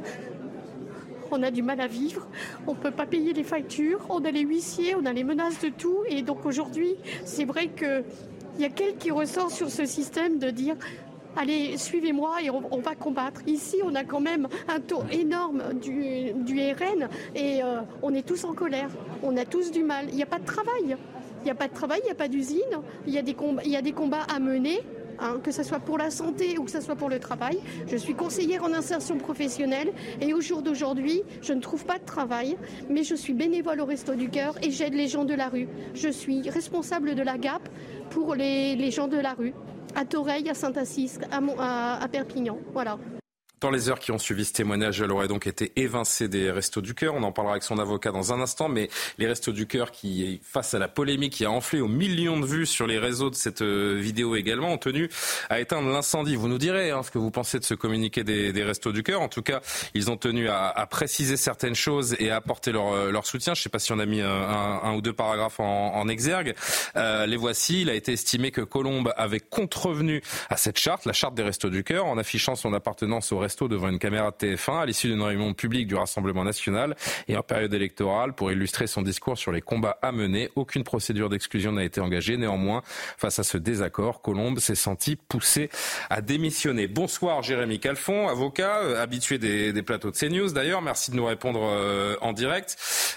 On a du mal à vivre, on ne peut pas payer les factures, on a les huissiers, on a les menaces de tout. Et donc aujourd'hui, c'est vrai qu'il y a quelqu'un qui ressort sur ce système de dire « Allez, suivez-moi et on va combattre ». Ici, on a quand même un taux énorme du RN et on est tous en colère. On a tous du mal. Il n'y a pas de travail. Il n'y a pas de travail, il n'y a pas d'usine. Il y a des combats à mener. Que ce soit pour la santé ou que ce soit pour le travail. Je suis conseillère en insertion professionnelle et au jour d'aujourd'hui, je ne trouve pas de travail, mais je suis bénévole au Resto du Cœur et j'aide les gens de la rue. Je suis responsable de la GAP pour les gens de la rue, à Toreil, à Saint-Assisque, à Perpignan. Voilà. Dans les heures qui ont suivi ce témoignage, elle aurait donc été évincée des Restos du Cœur. On en parlera avec son avocat dans un instant, mais les Restos du Cœur qui, face à la polémique qui a enflé aux millions de vues sur les réseaux de cette vidéo également, ont tenu à éteindre l'incendie. Vous nous direz ce que vous pensez de ce communiqué des Restos du Cœur. En tout cas, ils ont tenu à préciser certaines choses et à apporter leur soutien. Je ne sais pas si on a mis un ou deux paragraphes en exergue. Les voici. Il a été estimé que Colombe avait contrevenu à cette charte, la charte des Restos du Cœur, en affichant son appartenance au devant une caméra de TF1 à l'issue d'une réunion publique du Rassemblement national et en période électorale pour illustrer son discours sur les combats à mener. Aucune procédure d'exclusion n'a été engagée. Néanmoins, face à ce désaccord, Colombe s'est senti poussé à démissionner. Bonsoir Jérémy Calfon, avocat, habitué des plateaux de CNews d'ailleurs. Merci de nous répondre en direct.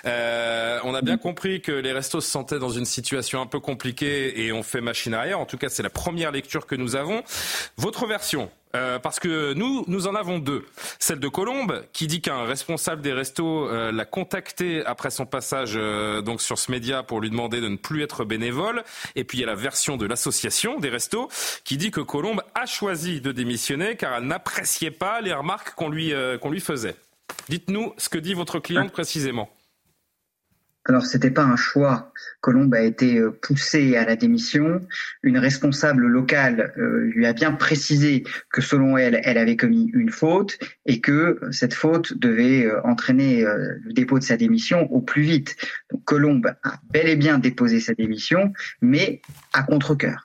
On a bien compris que les restos se sentaient dans une situation un peu compliquée et ont fait machine arrière. En tout cas, c'est la première lecture que nous avons. Votre version ? Parce que nous en avons deux. Celle de Colombe, qui dit qu'un responsable des restos l'a contacté après son passage donc sur ce média pour lui demander de ne plus être bénévole. Et puis il y a la version de l'association des restos qui dit que Colombe a choisi de démissionner car elle n'appréciait pas les remarques qu'on lui faisait. Dites-nous ce que dit votre cliente précisément. Alors, c'était pas un choix. Colombe a été poussée à la démission. Une responsable locale lui a bien précisé que selon elle, elle avait commis une faute et que cette faute devait entraîner le dépôt de sa démission au plus vite. Donc, Colombe a bel et bien déposé sa démission, mais à contre-cœur.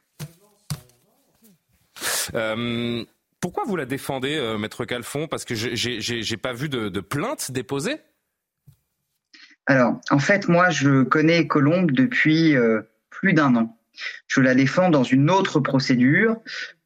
Pourquoi vous la défendez, Maître Calfon ? Parce que j'ai pas vu de plainte déposée. Alors, en fait, moi, je connais Colombe depuis plus d'1 an. Je la défends dans une autre procédure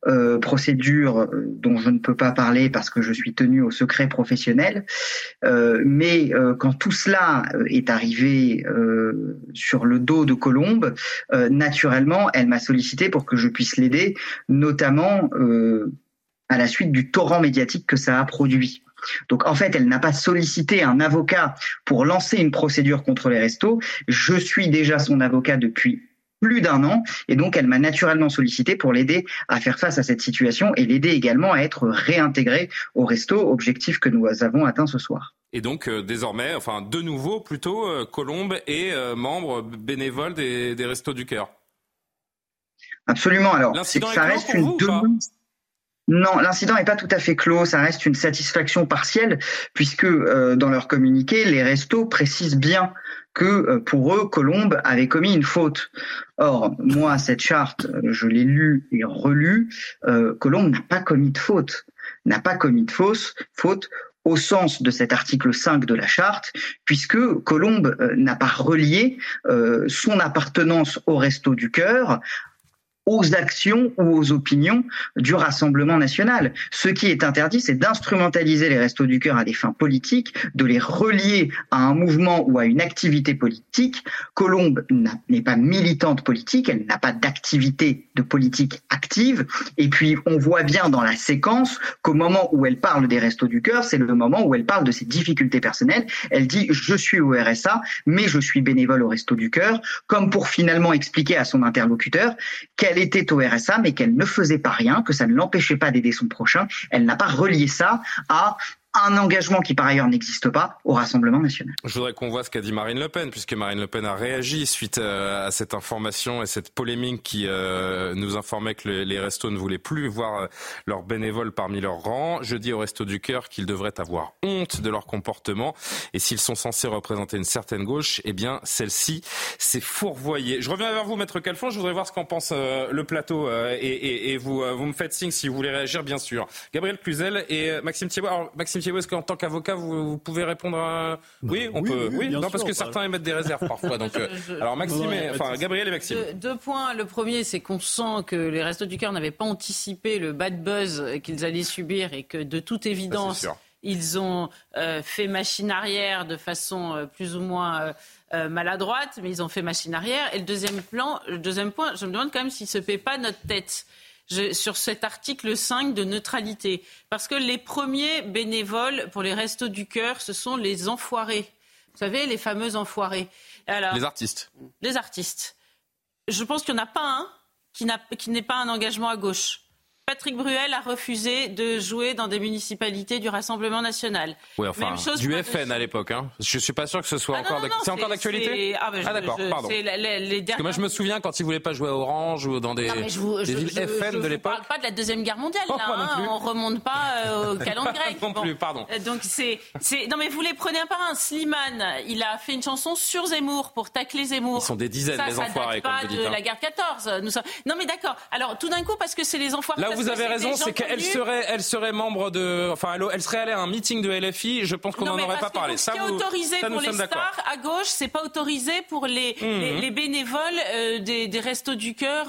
dont je ne peux pas parler parce que je suis tenu au secret professionnel. Mais quand tout cela est arrivé sur le dos de Colombe, naturellement, elle m'a sollicité pour que je puisse l'aider, notamment à la suite du torrent médiatique que ça a produit. Donc en fait, elle n'a pas sollicité un avocat pour lancer une procédure contre les restos. Je suis déjà son avocat depuis plus d'1 an et donc elle m'a naturellement sollicité pour l'aider à faire face à cette situation et l'aider également à être réintégré au resto, objectif que nous avons atteint ce soir. Et donc désormais, enfin de nouveau plutôt, Colombe est membre bénévole des Restos du Cœur. Absolument. Alors, l'incident ça reste une demande. Non, l'incident n'est pas tout à fait clos, ça reste une satisfaction partielle, puisque dans leur communiqué, les restos précisent bien que pour eux, Colombe avait commis une faute. Or, moi, cette charte, je l'ai lue et relue, Colombe n'a pas commis de faute, faute au sens de cet article 5 de la charte, puisque Colombe n'a pas relié son appartenance au Resto du Cœur aux actions ou aux opinions du Rassemblement national. Ce qui est interdit, c'est d'instrumentaliser les Restos du Cœur à des fins politiques, de les relier à un mouvement ou à une activité politique. Colombe n'est pas militante politique, elle n'a pas d'activité de politique active. Et puis, on voit bien dans la séquence qu'au moment où elle parle des Restos du Cœur, c'est le moment où elle parle de ses difficultés personnelles. Elle dit « je suis au RSA, mais je suis bénévole au Restos du Cœur », comme pour finalement expliquer à son interlocuteur qu'elle était au RSA, mais qu'elle ne faisait pas rien, que ça ne l'empêchait pas d'aider son prochain. Elle n'a pas relié ça à un engagement qui par ailleurs n'existe pas au Rassemblement national. Je voudrais qu'on voit ce qu'a dit Marine Le Pen, puisque Marine Le Pen a réagi suite à cette information et cette polémique qui nous informait que les restos ne voulaient plus voir leurs bénévoles parmi leurs rangs. Je dis aux Restos du Cœur qu'ils devraient avoir honte de leur comportement et s'ils sont censés représenter une certaine gauche, eh bien celle-ci s'est fourvoyée. Je reviens vers vous, Maître Calfon, je voudrais voir ce qu'en pense le plateau et vous me faites signe si vous voulez réagir, bien sûr. Gabriel Cluzel et Maxime Thibault. Alors, Maxime Thibault, est-ce qu'en tant qu'avocat, vous pouvez répondre à... Oui, on peut. Oui, non, parce que certains émettent des réserves parfois. Donc, alors Gabriel et Maxime. Deux points. Le premier, c'est qu'on sent que les Restos du Cœur n'avaient pas anticipé le bad buzz qu'ils allaient subir et que de toute évidence, ils ont fait machine arrière de façon plus ou moins maladroite, mais ils ont fait machine arrière. Et le deuxième point, je me demande quand même s'ils ne se paient pas notre tête sur cet article 5 de neutralité. Parce que les premiers bénévoles pour les Restos du Cœur, ce sont les enfoirés. Vous savez, les fameux enfoirés. Alors, les artistes. Les artistes. Je pense qu'il n'y en a pas un qui n'ait pas un engagement à gauche. Patrick Bruel a refusé de jouer dans des municipalités du Rassemblement national. Oui, enfin, même chose du FN à l'époque. Hein. Je ne suis pas sûr que ce soit encore d'actualité. C'est encore d'actualité ? D'accord, pardon. Parce que moi, je me souviens quand il ne voulait pas jouer à Orange ou dans des villes FN de l'époque. Je ne parle pas de la Deuxième Guerre mondiale, là. On ne remonte pas au calendrier grec. Non plus, pardon. Donc, non, mais vous les prenez un par un. Slimane, il a fait une chanson sur Zemmour pour tacler Zemmour. Ils sont des dizaines, les enfoirés, comme vous dites. Ça date pas de la guerre de 14. Non, mais d'accord. Alors, tout d'un coup, parce que c'est les enfoirés... Vous avez raison, c'est qu'elle serait membre de... Enfin, elle serait allée à un meeting de LFI, je pense qu'on n'en aurait pas parlé. Ce qui est autorisé pour les stars à gauche, c'est pas autorisé pour les bénévoles des Restos du Cœur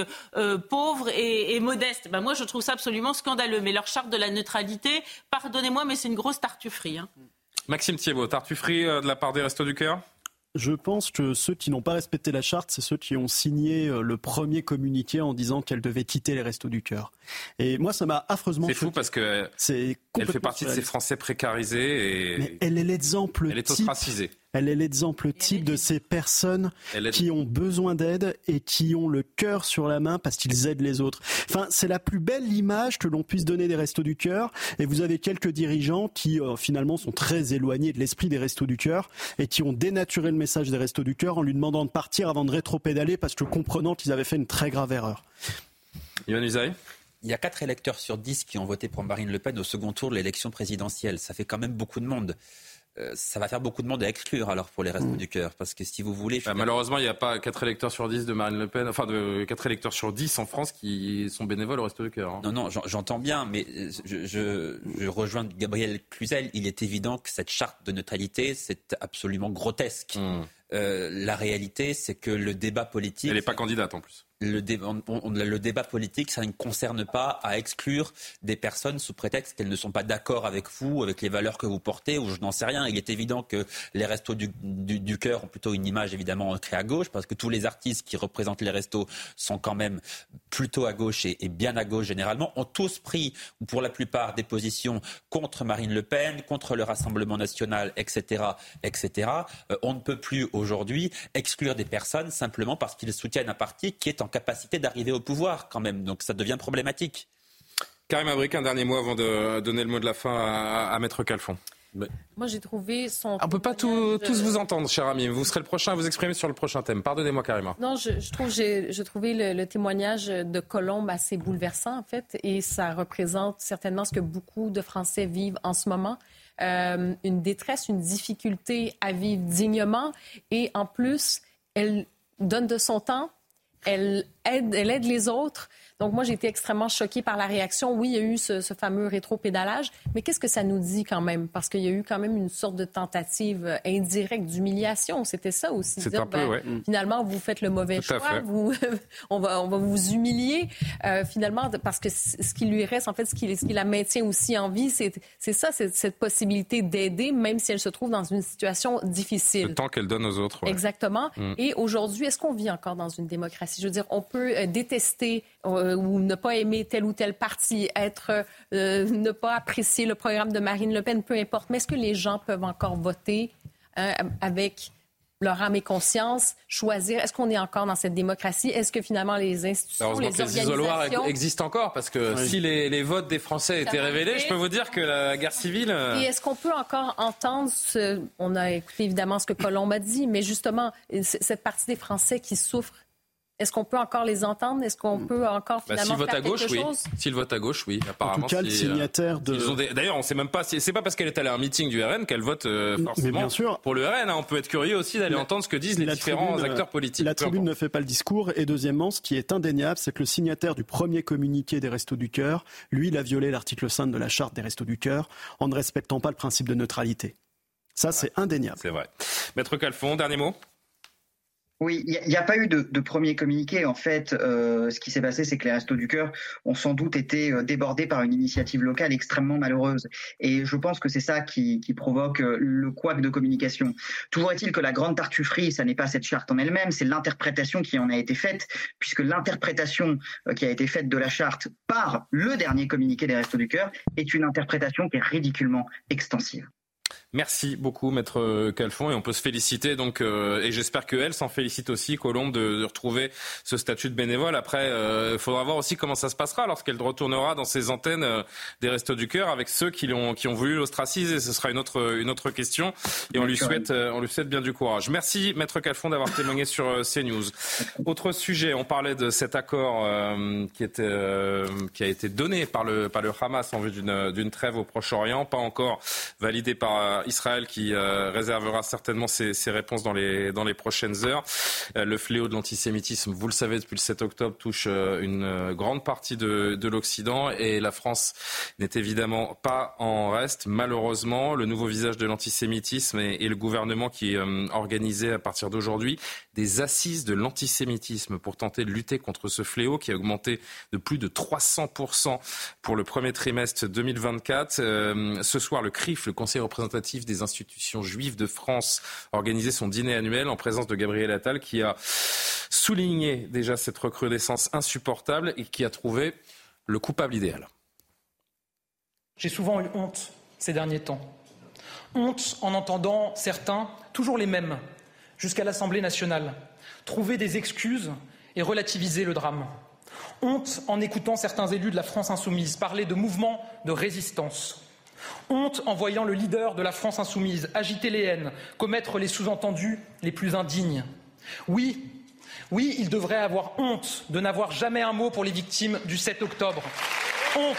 pauvres et modestes. Ben, moi, je trouve ça absolument scandaleux. Mais leur charte de la neutralité, pardonnez-moi, mais c'est une grosse tartufferie. Hein. Maxime Thibault, tartufferie de la part des Restos du Cœur ? Je pense que ceux qui n'ont pas respecté la charte, c'est ceux qui ont signé le premier communiqué en disant qu'elle devait quitter les Restos du Cœur. Et moi, ça m'a affreusement... C'est fou parce qu'elle fait partie de ces Français précarisés et... Mais elle est l'exemple type... Elle est ostracisée. Elle est l'exemple type de ces personnes qui ont besoin d'aide et qui ont le cœur sur la main parce qu'ils aident les autres. Enfin, c'est la plus belle image que l'on puisse donner des Restos du Cœur. Et vous avez quelques dirigeants qui, finalement, sont très éloignés de l'esprit des Restos du Cœur et qui ont dénaturé le message des Restos du Cœur en lui demandant de partir avant de rétropédaler parce que comprenant qu'ils avaient fait une très grave erreur. Yohann Usaï ? Il y a 4 électeurs sur 10 qui ont voté pour Marine Le Pen au second tour de l'élection présidentielle. Ça fait quand même beaucoup de monde. Ça va faire beaucoup de monde à exclure alors pour les Restos du Cœur, parce que si vous voulez... Malheureusement, il n'y a pas 4 électeurs sur 10 de Marine Le Pen, enfin de 4 électeurs sur 10 en France qui sont bénévoles au Restos du Cœur. Hein. Non, j'entends bien, mais je rejoins Gabriel Cluzel. Il est évident que cette charte de neutralité, c'est absolument grotesque. La réalité, c'est que le débat politique... Elle n'est pas candidate en plus. Le débat politique, ça ne concerne pas à exclure des personnes sous prétexte qu'elles ne sont pas d'accord avec vous, avec les valeurs que vous portez, ou je n'en sais rien. Il est évident que les Restos du Cœur ont plutôt une image évidemment ancrée à gauche, parce que tous les artistes qui représentent les restos sont quand même plutôt à gauche et bien à gauche généralement, ont tous pris, ou pour la plupart, des positions contre Marine Le Pen, contre le Rassemblement national, etc. On ne peut plus aujourd'hui exclure des personnes simplement parce qu'ils soutiennent un parti qui est en capacité d'arriver au pouvoir quand même. Donc ça devient problématique. Karim Abrik, un dernier mot avant de donner le mot de la fin à Maître Calfon. Moi, j'ai trouvé son... On ne peut pas tous vous entendre, cher ami. Vous serez le prochain à vous exprimer sur le prochain thème. Pardonnez-moi, Karima. Non, je trouvais le témoignage de Colombe assez bouleversant, en fait, et ça représente certainement ce que beaucoup de Français vivent en ce moment. Une détresse, une difficulté à vivre dignement, et en plus, elle donne de son temps. Elle elle aide les autres. Donc, moi, j'ai été extrêmement choquée par la réaction. Oui, il y a eu ce fameux rétro-pédalage, mais qu'est-ce que ça nous dit quand même? Parce qu'il y a eu quand même une sorte de tentative indirecte d'humiliation. C'était ça aussi. C'est dire, un peu, finalement, vous faites le mauvais choix. On va vous humilier. Finalement, parce que ce qui lui reste, en fait, ce qui la maintient aussi en vie, c'est cette possibilité d'aider, même si elle se trouve dans une situation difficile. Le temps qu'elle donne aux autres. Ouais. Exactement. Et aujourd'hui, est-ce qu'on vit encore dans une démocratie? Je veux dire, on peut détester ou ne pas aimer tel ou tel parti, ne pas apprécier le programme de Marine Le Pen, peu importe. Mais est-ce que les gens peuvent encore voter avec leur âme et conscience, choisir? Est-ce qu'on est encore dans cette démocratie? Est-ce que finalement les institutions, les organisations... les isoloirs existent encore, parce que si les votes des Français étaient révélés, je peux vous dire que la guerre civile... Et est-ce qu'on peut encore entendre on a écouté évidemment ce que Colombe a dit, mais justement, cette partie des Français qui souffrent, est-ce qu'on peut encore les entendre? Est-ce qu'on peut encore finalement faire quelque chose? S'ils votent à gauche, oui. Apparemment, en tout cas, le signataire de... D'ailleurs, on ne sait même pas. C'est pas parce qu'elle est allée à un meeting du RN qu'elle vote forcément bien sûr. Pour le RN. On peut être curieux aussi d'aller entendre ce que disent les différents acteurs politiques. La tribune ne fait pas le discours. Et deuxièmement, ce qui est indéniable, c'est que le signataire du premier communiqué des Restos du Cœur, lui, il a violé l'article 5 de la Charte des Restos du Cœur en ne respectant pas le principe de neutralité. Ça, c'est indéniable. C'est vrai. Maître Calfon, dernier mot. Oui, il n'y a pas eu de premier communiqué. En fait, ce qui s'est passé, c'est que les Restos du Cœur ont sans doute été débordés par une initiative locale extrêmement malheureuse. Et je pense que c'est ça qui provoque le couac de communication. Toujours est-il que la grande tartufferie, ça n'est pas cette charte en elle-même, c'est l'interprétation qui en a été faite, puisque l'interprétation qui a été faite de la charte par le dernier communiqué des Restos du Cœur est une interprétation qui est ridiculement extensive. Merci beaucoup, Maître Calfon, et on peut se féliciter donc, et j'espère qu'elle s'en félicite aussi, Colombe, de retrouver ce statut de bénévole. Après, il faudra voir aussi comment ça se passera lorsqu'elle retournera dans ses antennes des Restos du Cœur avec ceux qui ont voulu l'ostraciser. Ce sera une autre question, et on lui souhaite bien du courage. Merci, Maître Calfon, d'avoir témoigné sur CNews. Autre sujet, on parlait de cet accord qui a été donné par le Hamas en vue d'une trêve au Proche-Orient, pas encore validé par Israël qui réservera certainement ses réponses dans les prochaines heures. Le fléau de l'antisémitisme, vous le savez, depuis le 7 octobre, touche une grande partie de l'Occident et la France n'est évidemment pas en reste. Malheureusement, le nouveau visage de l'antisémitisme et le gouvernement qui organisait à partir d'aujourd'hui des assises de l'antisémitisme pour tenter de lutter contre ce fléau qui a augmenté de plus de 300% pour le premier trimestre 2024. Ce soir, le CRIF, le Conseil représentatif des institutions juives de France, a organisé son dîner annuel en présence de Gabriel Attal qui a souligné déjà cette recrudescence insupportable et qui a trouvé le coupable idéal. J'ai souvent eu honte ces derniers temps. Honte en entendant certains, toujours les mêmes, jusqu'à l'Assemblée nationale, trouver des excuses et relativiser le drame. Honte en écoutant certains élus de la France insoumise parler de mouvements de résistance. Honte en voyant le leader de la France insoumise agiter les haines, commettre les sous-entendus les plus indignes. Oui, il devrait avoir honte de n'avoir jamais un mot pour les victimes du 7 octobre. Honte.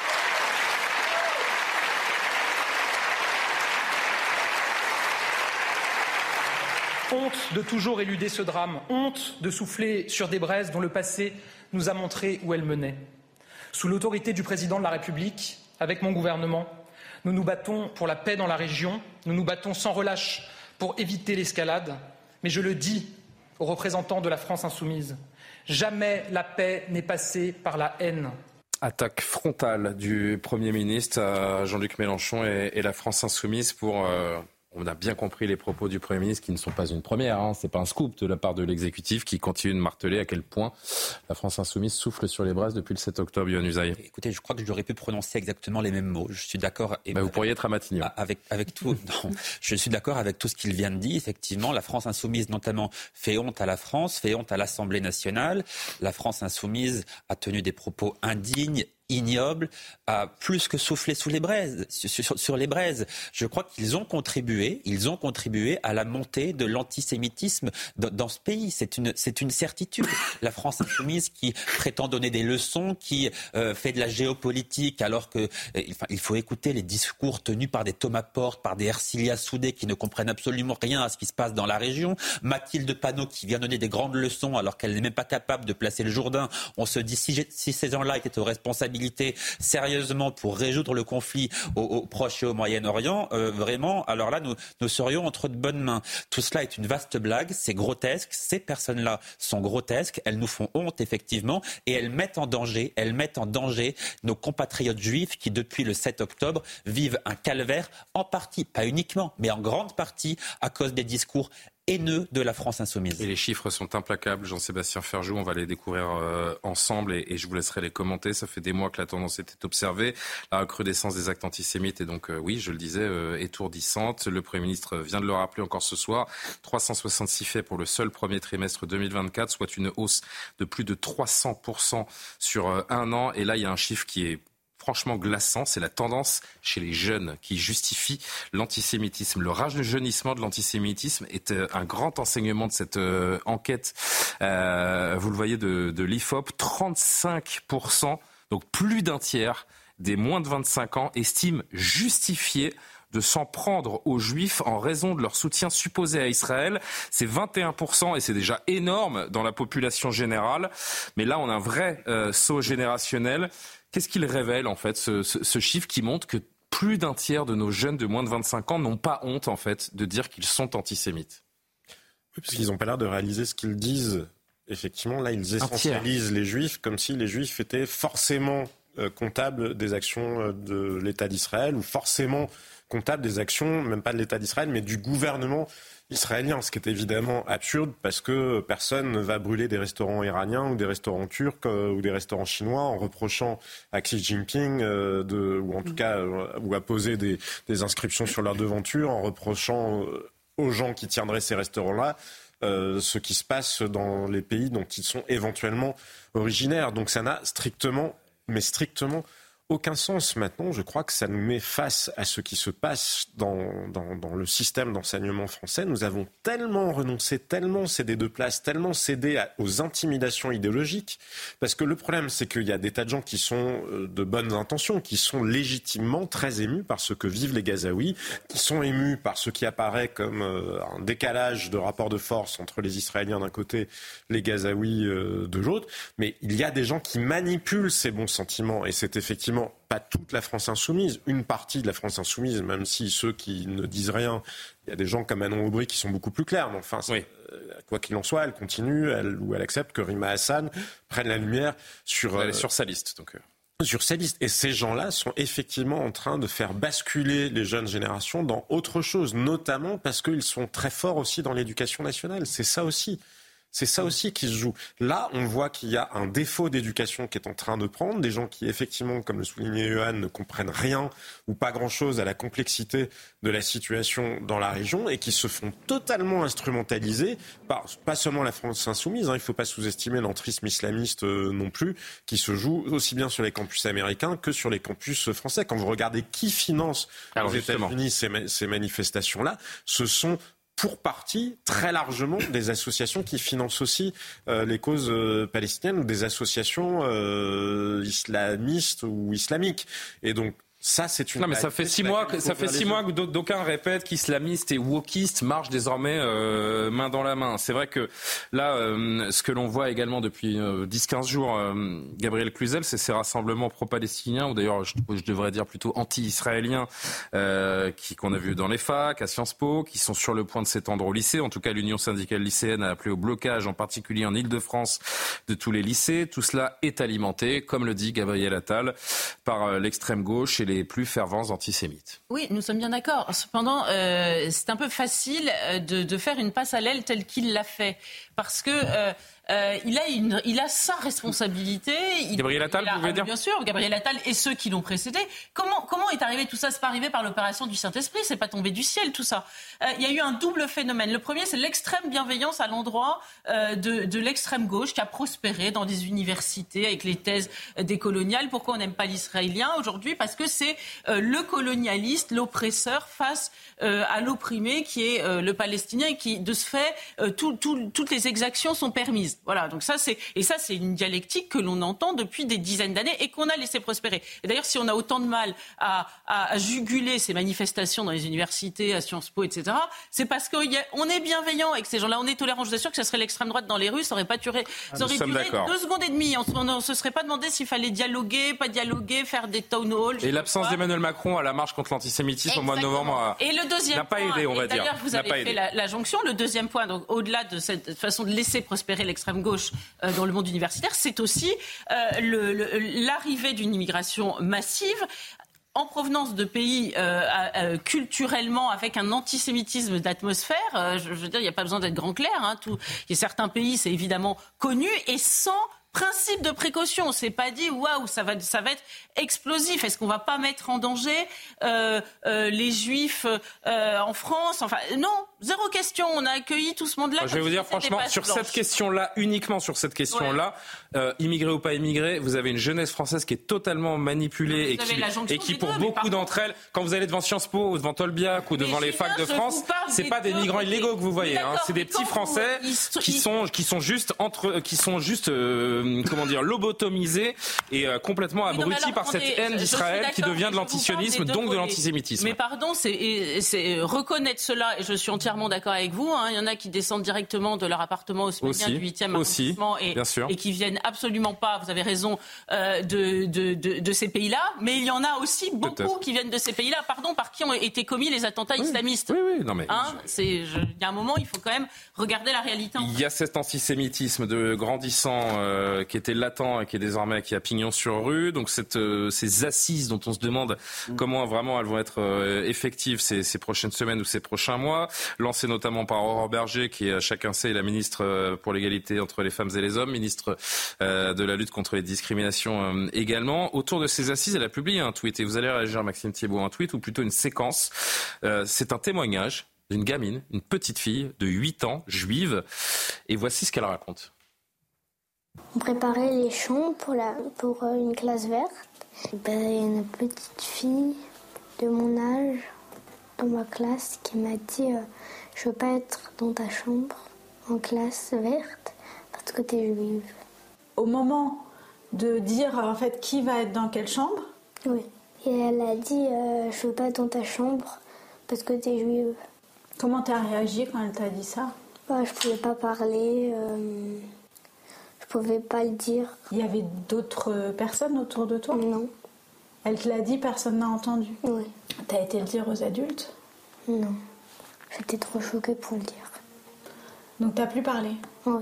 Honte de toujours éluder ce drame. Honte de souffler sur des braises dont le passé nous a montré où elles menaient. Sous l'autorité du président de la République, avec mon gouvernement, nous nous battons pour la paix dans la région, nous nous battons sans relâche pour éviter l'escalade, mais je le dis aux représentants de la France insoumise, jamais la paix n'est passée par la haine. Attaque frontale du Premier ministre à Jean-Luc Mélenchon et la France insoumise pour... On a bien compris les propos du Premier ministre qui ne sont pas une première, c'est pas un scoop de la part de l'exécutif qui continue de marteler à quel point la France insoumise souffle sur les braises depuis le 7 octobre, Yohann Usaï. Écoutez, je crois que j'aurais pu prononcer exactement les mêmes mots. Je suis d'accord. Vous pourriez être à Matignon. Avec tout. Non, je suis d'accord avec tout ce qu'il vient de dire. Effectivement, la France insoumise notamment fait honte à la France, fait honte à l'Assemblée nationale. La France insoumise a tenu des propos indignes, ignoble a plus que soufflé sur les braises. Je crois qu'ils ont contribué à la montée de l'antisémitisme dans ce pays. C'est une certitude. La France insoumise qui prétend donner des leçons, qui fait de la géopolitique, alors que il faut écouter les discours tenus par des Thomas Porte, par des Ercilia Soudé qui ne comprennent absolument rien à ce qui se passe dans la région. Mathilde Panot qui vient donner des grandes leçons alors qu'elle n'est même pas capable de placer le Jourdain. On se dit si ces gens-là étaient aux responsabilités sérieusement pour résoudre le conflit au Proche et au Moyen-Orient, vraiment, alors là, nous serions entre de bonnes mains. Tout cela est une vaste blague, c'est grotesque, ces personnes-là sont grotesques, elles nous font honte, effectivement, et elles mettent en danger nos compatriotes juifs qui, depuis le 7 octobre, vivent un calvaire, en partie, pas uniquement, mais en grande partie, à cause des discours haineux de la France insoumise. Et les chiffres sont implacables, Jean-Sébastien Ferjou, on va les découvrir ensemble et je vous laisserai les commenter. Ça fait des mois que la tendance était observée. La recrudescence des actes antisémites est donc, oui, je le disais, étourdissante. Le Premier ministre vient de le rappeler encore ce soir. 366 faits pour le seul premier trimestre 2024, soit une hausse de plus de 300% sur un an. Et là, il y a un chiffre qui est franchement glaçant, c'est la tendance chez les jeunes qui justifie l'antisémitisme. Le rajeunissement de l'antisémitisme est un grand enseignement de cette enquête, vous le voyez, de l'IFOP. 35%, donc plus d'un tiers des moins de 25 ans, estiment justifier de s'en prendre aux Juifs en raison de leur soutien supposé à Israël. C'est 21% et c'est déjà énorme dans la population générale. Mais là, on a un vrai saut générationnel. Qu'est-ce qu'il révèle, en fait, ce chiffre qui montre que plus d'un tiers de nos jeunes de moins de 25 ans n'ont pas honte, en fait, de dire qu'ils sont antisémites? Oui, parce qu'ils n'ont pas l'air de réaliser ce qu'ils disent. Effectivement, là, ils essentialisent les Juifs comme si les Juifs étaient forcément comptables des actions de l'État d'Israël ou forcément comptables des actions, même pas de l'État d'Israël, mais du gouvernement israélien, ce qui est évidemment absurde parce que personne ne va brûler des restaurants iraniens ou des restaurants turcs ou des restaurants chinois en reprochant à Xi Jinping ou en tout cas ou à poser des inscriptions sur leur devanture en reprochant aux gens qui tiendraient ces restaurants-là ce qui se passe dans les pays dont ils sont éventuellement originaires. Donc ça n'a strictement aucun sens. Maintenant, je crois que ça nous met face à ce qui se passe dans le système d'enseignement français. Nous avons tellement renoncé, tellement cédé de place, tellement cédé aux intimidations idéologiques. Parce que le problème, c'est qu'il y a des tas de gens qui sont de bonnes intentions, qui sont légitimement très émus par ce que vivent les Gazaouis, qui sont émus par ce qui apparaît comme un décalage de rapport de force entre les Israéliens d'un côté, les Gazaouis de l'autre. Mais il y a des gens qui manipulent ces bons sentiments et c'est effectivement pas toute la France insoumise, une partie de la France insoumise, même si ceux qui ne disent rien, il y a des gens comme Manon Aubry qui sont beaucoup plus clairs, mais enfin, oui. Quoi qu'il en soit, elle continue, elle accepte que Rima Hassan prenne la lumière sur... Elle est sur sa liste, donc... Sur ces listes. Et ces gens-là sont effectivement en train de faire basculer les jeunes générations dans autre chose, notamment parce qu'ils sont très forts aussi dans l'éducation nationale. C'est ça aussi. C'est ça aussi qui se joue. Là, on voit qu'il y a un défaut d'éducation qui est en train de prendre. Des gens qui, effectivement, comme le soulignait Johan, ne comprennent rien ou pas grand-chose à la complexité de la situation dans la région et qui se font totalement instrumentaliser par, pas seulement la France insoumise, il ne faut pas sous-estimer l'entrisme islamiste non plus, qui se joue aussi bien sur les campus américains que sur les campus français. Quand vous regardez qui finance aux États-Unis ces manifestations-là, ce sont pour partie, très largement, des associations qui financent aussi les causes palestiniennes ou des associations islamistes ou islamiques. Et donc, ça, c'est une... Non, mais ça fait 6 mois que d'aucuns répètent qu'islamistes et wokistes marchent désormais main dans la main. C'est vrai que là, ce que l'on voit également depuis 10-15 jours, Gabriel Cluzel, c'est ces rassemblements pro-palestiniens, ou d'ailleurs, je devrais dire plutôt anti-israéliens, qu'on a vu dans les facs, à Sciences Po, qui sont sur le point de s'étendre au lycée. En tout cas, l'Union syndicale lycéenne a appelé au blocage, en particulier en Île-de-France, de tous les lycées. Tout cela est alimenté, comme le dit Gabriel Attal, par l'extrême gauche et les plus fervents antisémites. Oui, nous sommes bien d'accord. Cependant, c'est un peu facile de faire une passe à l'aile telle qu'il l'a fait. Parce que il a sa responsabilité. Gabriel Attal, vous voulez dire ? Bien sûr, Gabriel Attal et ceux qui l'ont précédé. Comment est arrivé tout ça ? C'est pas arrivé par l'opération du Saint-Esprit, c'est pas tombé du ciel tout ça. Il y a eu un double phénomène. Le premier, c'est l'extrême bienveillance à l'endroit de l'extrême gauche qui a prospéré dans des universités avec les thèses décoloniales. Pourquoi on n'aime pas l'israélien aujourd'hui ? Parce que c'est le colonialiste, l'oppresseur face à l'opprimé qui est le palestinien et qui, de ce fait, toutes les exactions sont permises. Voilà, donc ça c'est une dialectique que l'on entend depuis des dizaines d'années et qu'on a laissé prospérer. Et d'ailleurs, si on a autant de mal à juguler ces manifestations dans les universités, à Sciences Po, etc., c'est parce qu'on est bienveillant avec ces gens-là, on est tolérant. Je vous assure que ça serait l'extrême droite dans les rues, ça aurait pas duré, ça aurait duré 2 secondes et demie. On ne se serait pas demandé s'il fallait dialoguer, pas dialoguer, faire des town halls. Et l'absence d'Emmanuel Macron à la marche contre l'antisémitisme au mois de novembre n'a pas aidé, on va dire. D'ailleurs, vous avez fait la jonction. Le deuxième point, donc au-delà de cette façon de laisser prospérer l'extrême gauche dans le monde universitaire, c'est aussi l'arrivée d'une immigration massive en provenance de pays culturellement avec un antisémitisme d'atmosphère. Je veux dire, il n'y a pas besoin d'être grand clair. Il y a certains pays, c'est évidemment connu, et sans principe de précaution. On s'est pas dit waouh, ça va être explosif. Est-ce qu'on va pas mettre en danger les Juifs en France ? Enfin non, zéro question. On a accueilli tout ce monde-là. Je vais vous dire franchement, sur cette question-là, uniquement sur cette question-là, immigré ou pas immigré, vous avez une jeunesse française qui est totalement manipulée et qui pour beaucoup d'entre elles, quand vous allez devant Sciences Po ou devant Tolbiac ou devant les facs de France, c'est pas des migrants illégaux que vous voyez. C'est des petits Français qui sont juste lobotomisés et complètement abrutis par cette haine d'Israël qui devient de l'antisionisme, donc de l'antisémitisme. Mais pardon, c'est reconnaître cela, et je suis entièrement d'accord avec vous. Il y en a qui descendent directement de leur appartement haussmannien du 8e arrondissement et qui viennent absolument pas, vous avez raison, de ces pays-là. Mais il y en a aussi beaucoup qui viennent de ces pays-là, par qui ont été commis les attentats islamistes. Oui, non mais... il y a un moment, il faut quand même regarder la réalité. Il y a cet antisémitisme grandissant qui était latent et qui est désormais qui a pignon sur rue. Donc ces assises dont on se demande comment vraiment elles vont être effectives ces prochaines semaines ou ces prochains mois, lancées notamment par Aurore Berger, qui est, chacun sait, la ministre pour l'égalité entre les femmes et les hommes, ministre de la lutte contre les discriminations également. Autour de ces assises, elle a publié un tweet, et vous allez réagir, Maxime Thiébaut, un tweet ou plutôt une séquence. C'est un témoignage d'une gamine, une petite fille de 8 ans, juive, et voici ce qu'elle raconte. On préparait les chants pour une classe verte. Il y a une petite fille de mon âge dans ma classe qui m'a dit je veux pas être dans ta chambre en classe verte parce que t'es juive. Au moment de dire en fait qui va être dans quelle chambre? Oui. Et elle a dit je veux pas être dans ta chambre parce que t'es juive. Comment t'as réagi quand elle t'a dit ça? Je pouvais pas parler. Je pouvais pas le dire. Il y avait d'autres personnes autour de toi? Non. Elle te l'a dit, personne n'a entendu? Oui. T'as été le dire aux adultes? Non. J'étais trop choquée pour le dire. Donc t'as plus parlé? Oui.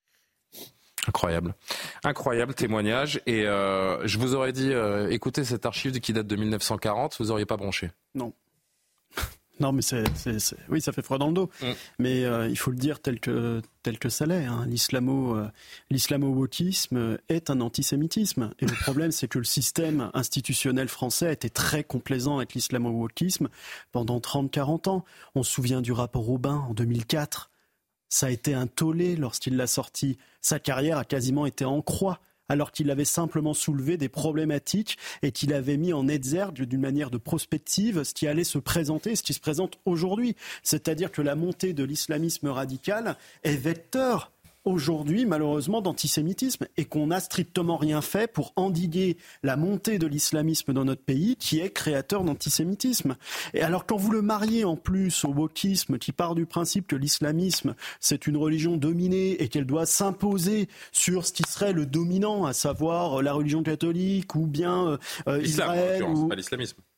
Incroyable témoignage. Et je vous aurais dit, écoutez cette archive qui date de 1940, vous auriez pas bronché? Non. Non, mais oui, ça fait froid dans le dos. Mais il faut le dire tel que ça l'est. L'islamo-wokisme est un antisémitisme. Et le problème, c'est que le système institutionnel français a été très complaisant avec l'islamo-wokisme pendant 30-40 ans. On se souvient du rapport Aubin en 2004. Ça a été un tollé lorsqu'il l'a sorti. Sa carrière a quasiment été en croix, alors qu'il avait simplement soulevé des problématiques et qu'il avait mis en exergue d'une manière de prospective ce qui allait se présenter, ce qui se présente aujourd'hui. C'est-à-dire que la montée de l'islamisme radical est vecteur aujourd'hui, malheureusement, d'antisémitisme et qu'on n'a strictement rien fait pour endiguer la montée de l'islamisme dans notre pays qui est créateur d'antisémitisme. Et alors quand vous le mariez en plus au wokisme qui part du principe que l'islamisme c'est une religion dominée et qu'elle doit s'imposer sur ce qui serait le dominant, à savoir la religion catholique ou bien Israël ou... pas l'islamisme.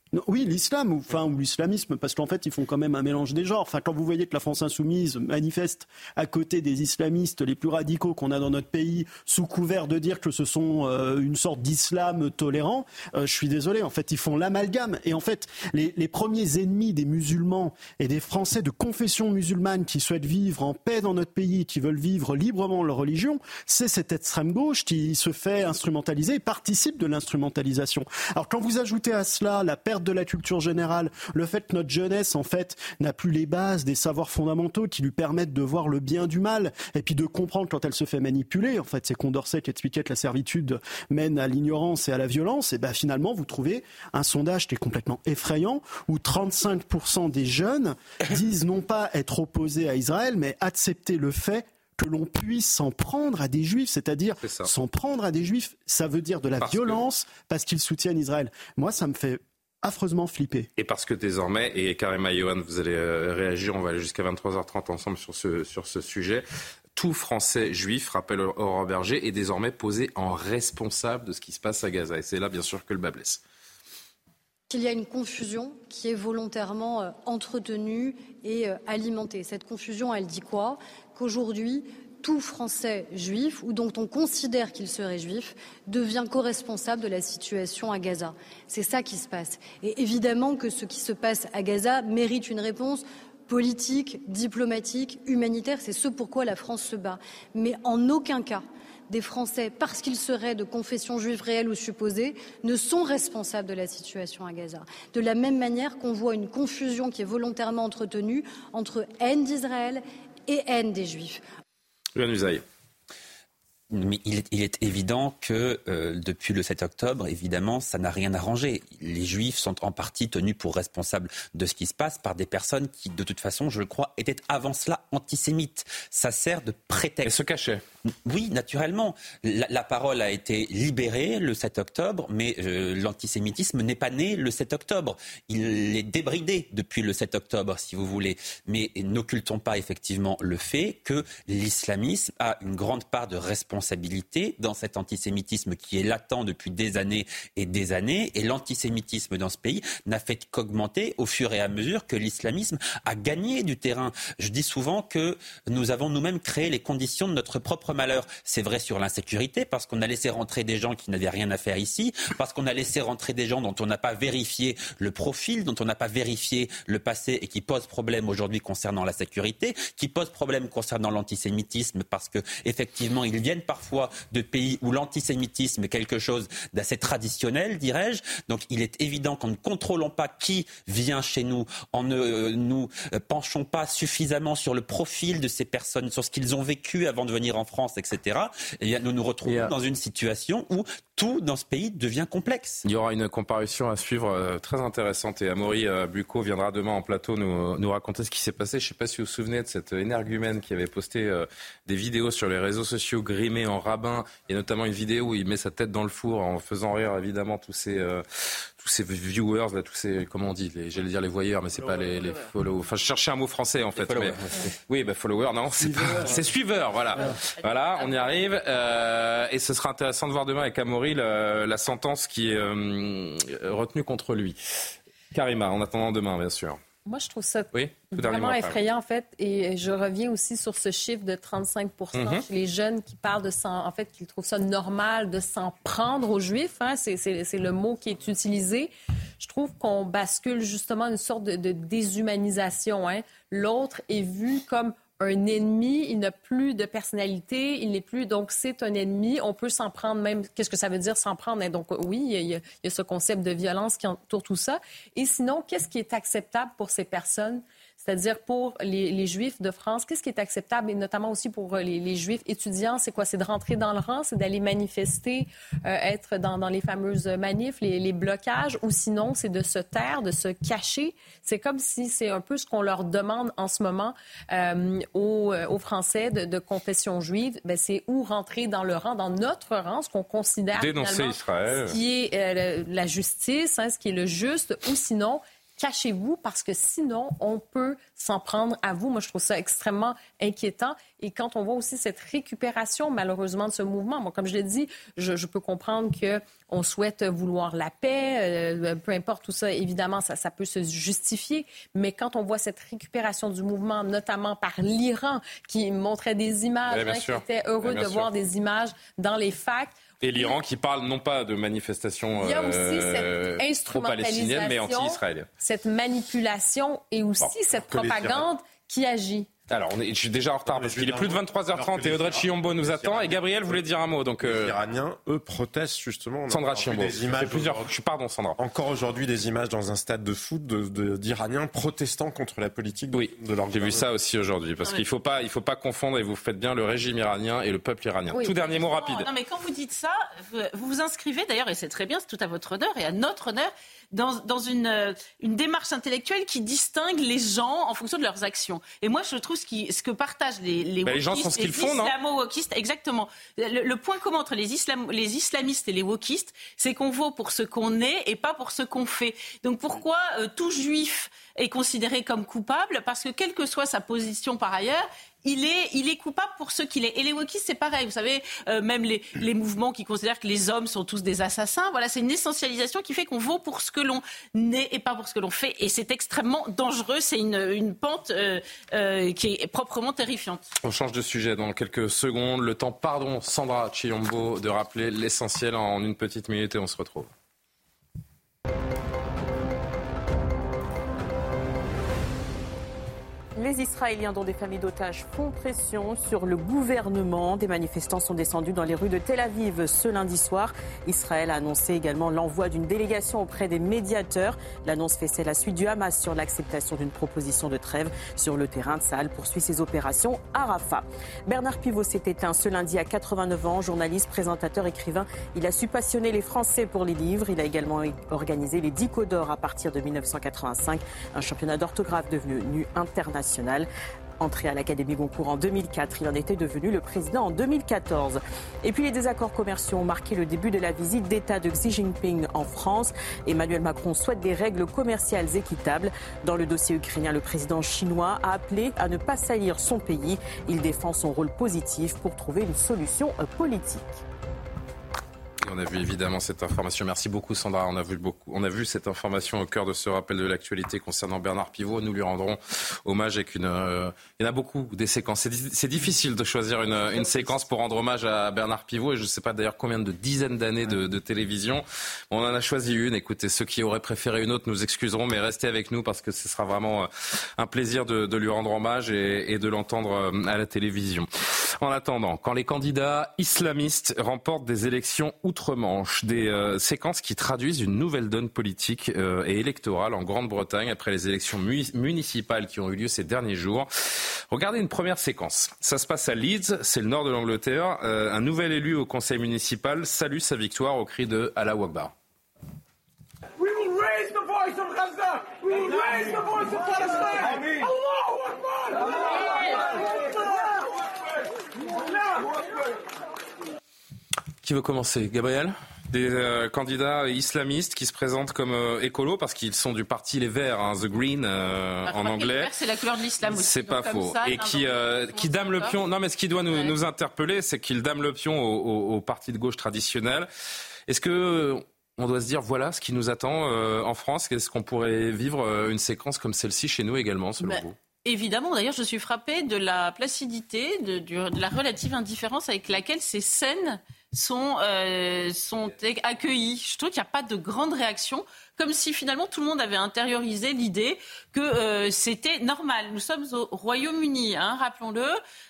Non, oui, l'islam ou l'islamisme, parce qu'en fait, ils font quand même un mélange des genres. Enfin, quand vous voyez que la France insoumise manifeste à côté des islamistes les plus radicaux qu'on a dans notre pays, sous couvert de dire que ce sont une sorte d'islam tolérant, je suis désolé. En fait, ils font l'amalgame. Et en fait, les premiers ennemis des musulmans et des Français de confession musulmane qui souhaitent vivre en paix dans notre pays, qui veulent vivre librement leur religion, c'est cette extrême gauche qui se fait instrumentaliser et participe de l'instrumentalisation. Alors, quand vous ajoutez à cela la perte de la culture générale, le fait que notre jeunesse, en fait, n'a plus les bases des savoirs fondamentaux qui lui permettent de voir le bien du mal et puis de comprendre quand elle se fait manipuler. En fait, c'est Condorcet qui expliquait que la servitude mène à l'ignorance et à la violence. Et ben finalement, vous trouvez un sondage qui est complètement effrayant où 35% des jeunes disent non pas être opposés à Israël, mais accepter le fait que l'on puisse s'en prendre à des juifs, c'est-à-dire s'en prendre à des juifs, ça veut dire de la violence parce qu'ils soutiennent Israël. Moi, ça me fait affreusement flipper. Et parce que désormais, et Karima et Johan, vous allez réagir, on va aller jusqu'à 23h30 ensemble sur ce sujet, tout Français juif, rappelle Aurore Berger, est désormais posé en responsable de ce qui se passe à Gaza. Et c'est là, bien sûr, que le bas blesse. Il y a une confusion qui est volontairement entretenue et alimentée. Cette confusion, elle dit quoi ? Qu'aujourd'hui, tout Français juif, ou dont on considère qu'il serait juif, devient co-responsable de la situation à Gaza. C'est ça qui se passe. Et évidemment que ce qui se passe à Gaza mérite une réponse politique, diplomatique, humanitaire. C'est ce pourquoi la France se bat. Mais en aucun cas, des Français, parce qu'ils seraient de confession juive réelle ou supposée, ne sont responsables de la situation à Gaza. De la même manière qu'on voit une confusion qui est volontairement entretenue entre haine d'Israël et haine des Juifs. Mais il est évident que depuis le 7 octobre, évidemment, ça n'a rien arrangé. Les Juifs sont en partie tenus pour responsables de ce qui se passe par des personnes qui, de toute façon, je le crois, étaient avant cela antisémites. Ça sert de prétexte. Et se cachaient. Oui, naturellement. La parole a été libérée le 7 octobre, mais l'antisémitisme n'est pas né le 7 octobre. Il est débridé depuis le 7 octobre, si vous voulez. Mais n'occultons pas effectivement le fait que l'islamisme a une grande part de responsabilité dans cet antisémitisme qui est latent depuis des années. Et l'antisémitisme dans ce pays n'a fait qu'augmenter au fur et à mesure que l'islamisme a gagné du terrain. Je dis souvent que nous avons nous-mêmes créé les conditions de notre propre malheur. C'est vrai sur l'insécurité, parce qu'on a laissé rentrer des gens qui n'avaient rien à faire ici, parce qu'on a laissé rentrer des gens dont on n'a pas vérifié le profil, dont on n'a pas vérifié le passé et qui posent problème aujourd'hui concernant la sécurité, qui posent problème concernant l'antisémitisme, parce que effectivement ils viennent parfois de pays où l'antisémitisme est quelque chose d'assez traditionnel, dirais-je. Donc il est évident qu'en ne contrôlant pas qui vient chez nous, en ne nous penchons pas suffisamment sur le profil de ces personnes, sur ce qu'ils ont vécu avant de venir en France, etc., eh bien, nous nous retrouvons dans une situation où tout dans ce pays devient complexe. Il y aura une comparution à suivre très intéressante et Amaury Bucco viendra demain en plateau nous raconter ce qui s'est passé. Je ne sais pas si vous vous souvenez de cet énergumène qui avait posté des vidéos sur les réseaux sociaux grimé en rabbin, et notamment une vidéo où il met sa tête dans le four en faisant rire évidemment tous ces viewers, là, tous ces, comment on dit, j'allais dire les voyeurs, mais c'est pas les followers. Enfin, je cherchais un mot français en fait. Followers, oui, followers, non, c'est suiveurs, voilà. Voilà, on y arrive. Et ce sera intéressant de voir demain avec Amaury la sentence qui est retenue contre lui. Karima, en attendant demain, bien sûr. Moi, je trouve ça vraiment effrayant, en fait. Et je reviens aussi sur ce chiffre de 35% chez les jeunes qui parlent qu'ils trouvent ça normal de s'en prendre aux Juifs. Hein. C'est le mot qui est utilisé. Je trouve qu'on bascule justement une sorte de déshumanisation. Hein. L'autre est vu comme un ennemi, il n'a plus de personnalité, il n'est plus, donc c'est un ennemi, on peut s'en prendre même, qu'est-ce que ça veut dire s'en prendre? Donc oui, il y a ce concept de violence qui entoure tout ça. Et sinon, qu'est-ce qui est acceptable pour ces personnes? C'est-à-dire pour les Juifs de France, qu'est-ce qui est acceptable, et notamment aussi pour les Juifs étudiants, c'est quoi? C'est de rentrer dans le rang, c'est d'aller manifester, être dans les fameuses manifs, les blocages, ou sinon c'est de se taire, de se cacher. C'est comme si c'est un peu ce qu'on leur demande en ce moment aux Français de confession juive. Ben, c'est où rentrer dans le rang, dans notre rang, ce qu'on considère dénoncer Israël, ce qui est la justice, hein, ce qui est le juste, ou sinon cachez-vous parce que sinon, on peut s'en prendre à vous. Moi, je trouve ça extrêmement inquiétant. Et quand on voit aussi cette récupération, malheureusement, de ce mouvement, moi, comme je l'ai dit, je peux comprendre qu'on souhaite vouloir la paix, peu importe tout ça, évidemment, ça peut se justifier. Mais quand on voit cette récupération du mouvement, notamment par l'Iran, qui montrait des images, qui était heureux de voir des images dans les facs, et l'Iran qui parle non pas de manifestations pro-palestiniennes, mais anti-israéliennes. Cette manipulation et aussi cette propagande qui agit. Alors, je suis déjà en retard parce qu'il est plus de 23h30 et Audrey Chiombo nous attend. Et Gabriel voulait dire un mot. Donc, les Iraniens, eux, protestent justement. Sandra Chiombo. Pardon, Sandra. Encore aujourd'hui, des images dans un stade de foot d'Iraniens protestant contre la politique de leur. J'ai vu ça aussi aujourd'hui. Parce qu'il faut pas confondre, et vous faites bien, le régime iranien et le peuple iranien. Tout dernier mot rapide. Non, mais quand vous dites ça, vous vous inscrivez, d'ailleurs, et c'est très bien, c'est tout à votre honneur et à notre honneur, dans une démarche intellectuelle qui distingue les gens en fonction de leurs actions. Et moi, je trouve ce que partagent les wokistes, les gens font ce qu'ils font, non ? Islamo-wokistes, exactement. Le point commun entre les islamistes et les wokistes, c'est qu'on vaut pour ce qu'on est et pas pour ce qu'on fait. Donc pourquoi tout juif est considéré comme coupable ? Parce que quelle que soit sa position par ailleurs, il est coupable pour ce qu'il est. Et les wokistes, c'est pareil. Vous savez, même les mouvements qui considèrent que les hommes sont tous des assassins, voilà, c'est une essentialisation qui fait qu'on vaut pour ce que l'on est et pas pour ce que l'on fait. Et c'est extrêmement dangereux. C'est une pente qui est proprement terrifiante. On change de sujet dans quelques secondes. Le temps, Sandra Chiombo, de rappeler l'essentiel en une petite minute et on se retrouve. Les Israéliens, dont des familles d'otages, font pression sur le gouvernement. Des manifestants sont descendus dans les rues de Tel Aviv ce lundi soir. Israël a annoncé également l'envoi d'une délégation auprès des médiateurs. L'annonce fait la suite du Hamas sur l'acceptation d'une proposition de trêve sur le terrain. Tsahal poursuit ses opérations à Rafah. Bernard Pivot s'est éteint ce lundi à 89 ans. Journaliste, présentateur, écrivain, il a su passionner les Français pour les livres. Il a également organisé les Dico d'or à partir de 1985, un championnat d'orthographe devenu international. Entré à l'Académie Goncourt en 2004, il en était devenu le président en 2014. Et puis les désaccords commerciaux ont marqué le début de la visite d'État de Xi Jinping en France. Emmanuel Macron souhaite des règles commerciales équitables. Dans le dossier ukrainien, le président chinois a appelé à ne pas salir son pays. Il défend son rôle positif pour trouver une solution politique. On a vu évidemment cette information. Merci beaucoup Sandra. On a vu cette information au cœur de ce rappel de l'actualité concernant Bernard Pivot. Nous lui rendrons hommage avec il y en a beaucoup des séquences. C'est difficile de choisir une séquence pour rendre hommage à Bernard Pivot. Et je ne sais pas d'ailleurs combien de dizaines d'années de télévision. On en a choisi une. Écoutez, ceux qui auraient préféré une autre nous excuseront, mais restez avec nous parce que ce sera vraiment un plaisir de lui rendre hommage et de l'entendre à la télévision. En attendant, quand les candidats islamistes remportent des élections outre-Manche, des séquences qui traduisent une nouvelle donne politique et électorale en Grande-Bretagne après les élections municipales qui ont eu lieu ces derniers jours. Regardez une première séquence. Ça se passe à Leeds, c'est le nord de l'Angleterre. Un nouvel élu au conseil municipal salue sa victoire au cri de Allahu Akbar. We will raise the voice of Gaza. We will raise the voice of Palestine. Allahu Akbar. Qui veut commencer ? Gabriel ? Des candidats islamistes qui se présentent comme écolos parce qu'ils sont du parti Les Verts, The Green en anglais. Les Verts, c'est la couleur de l'islam aussi. C'est pas faux. Et qui dament le pion. Non, mais ce qui doit nous interpeller, c'est qu'ils dament le pion au parti de gauche traditionnel. Est-ce que on doit se dire voilà ce qui nous attend en France ? Est-ce qu'on pourrait vivre une séquence comme celle-ci chez nous également, selon vous ? Évidemment, d'ailleurs, je suis frappée de la placidité, de la relative indifférence avec laquelle ces scènes sont accueillis. Je trouve qu'il n'y a pas de grande réaction, comme si finalement tout le monde avait intériorisé l'idée que c'était normal. Nous sommes au Royaume-Uni, rappelons-le.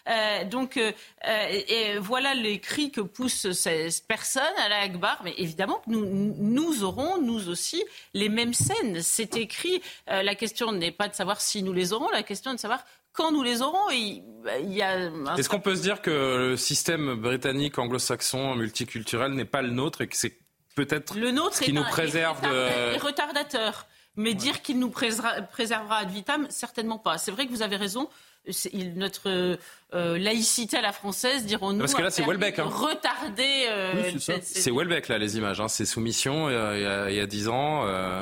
Et voilà les cris que poussent ces personnes à la Akbar. Mais évidemment, nous aurons, nous aussi, les mêmes scènes. C'est écrit. La question n'est pas de savoir si nous les aurons, la question est de savoir quand nous les aurons. Est-ce qu'on peut se dire que le système britannique, anglo-saxon, multiculturel n'est pas le nôtre et que c'est peut-être ce qui nous préserve est retardateur. Mais dire qu'il nous préservera ad vitam, certainement pas. C'est vrai que vous avez raison. Notre laïcité à la française, dirons-nous, parce que là, c'est Houellebecq, retarder. C'est Houellebecq, là, les images. C'est Soumission, il y a 10 ans.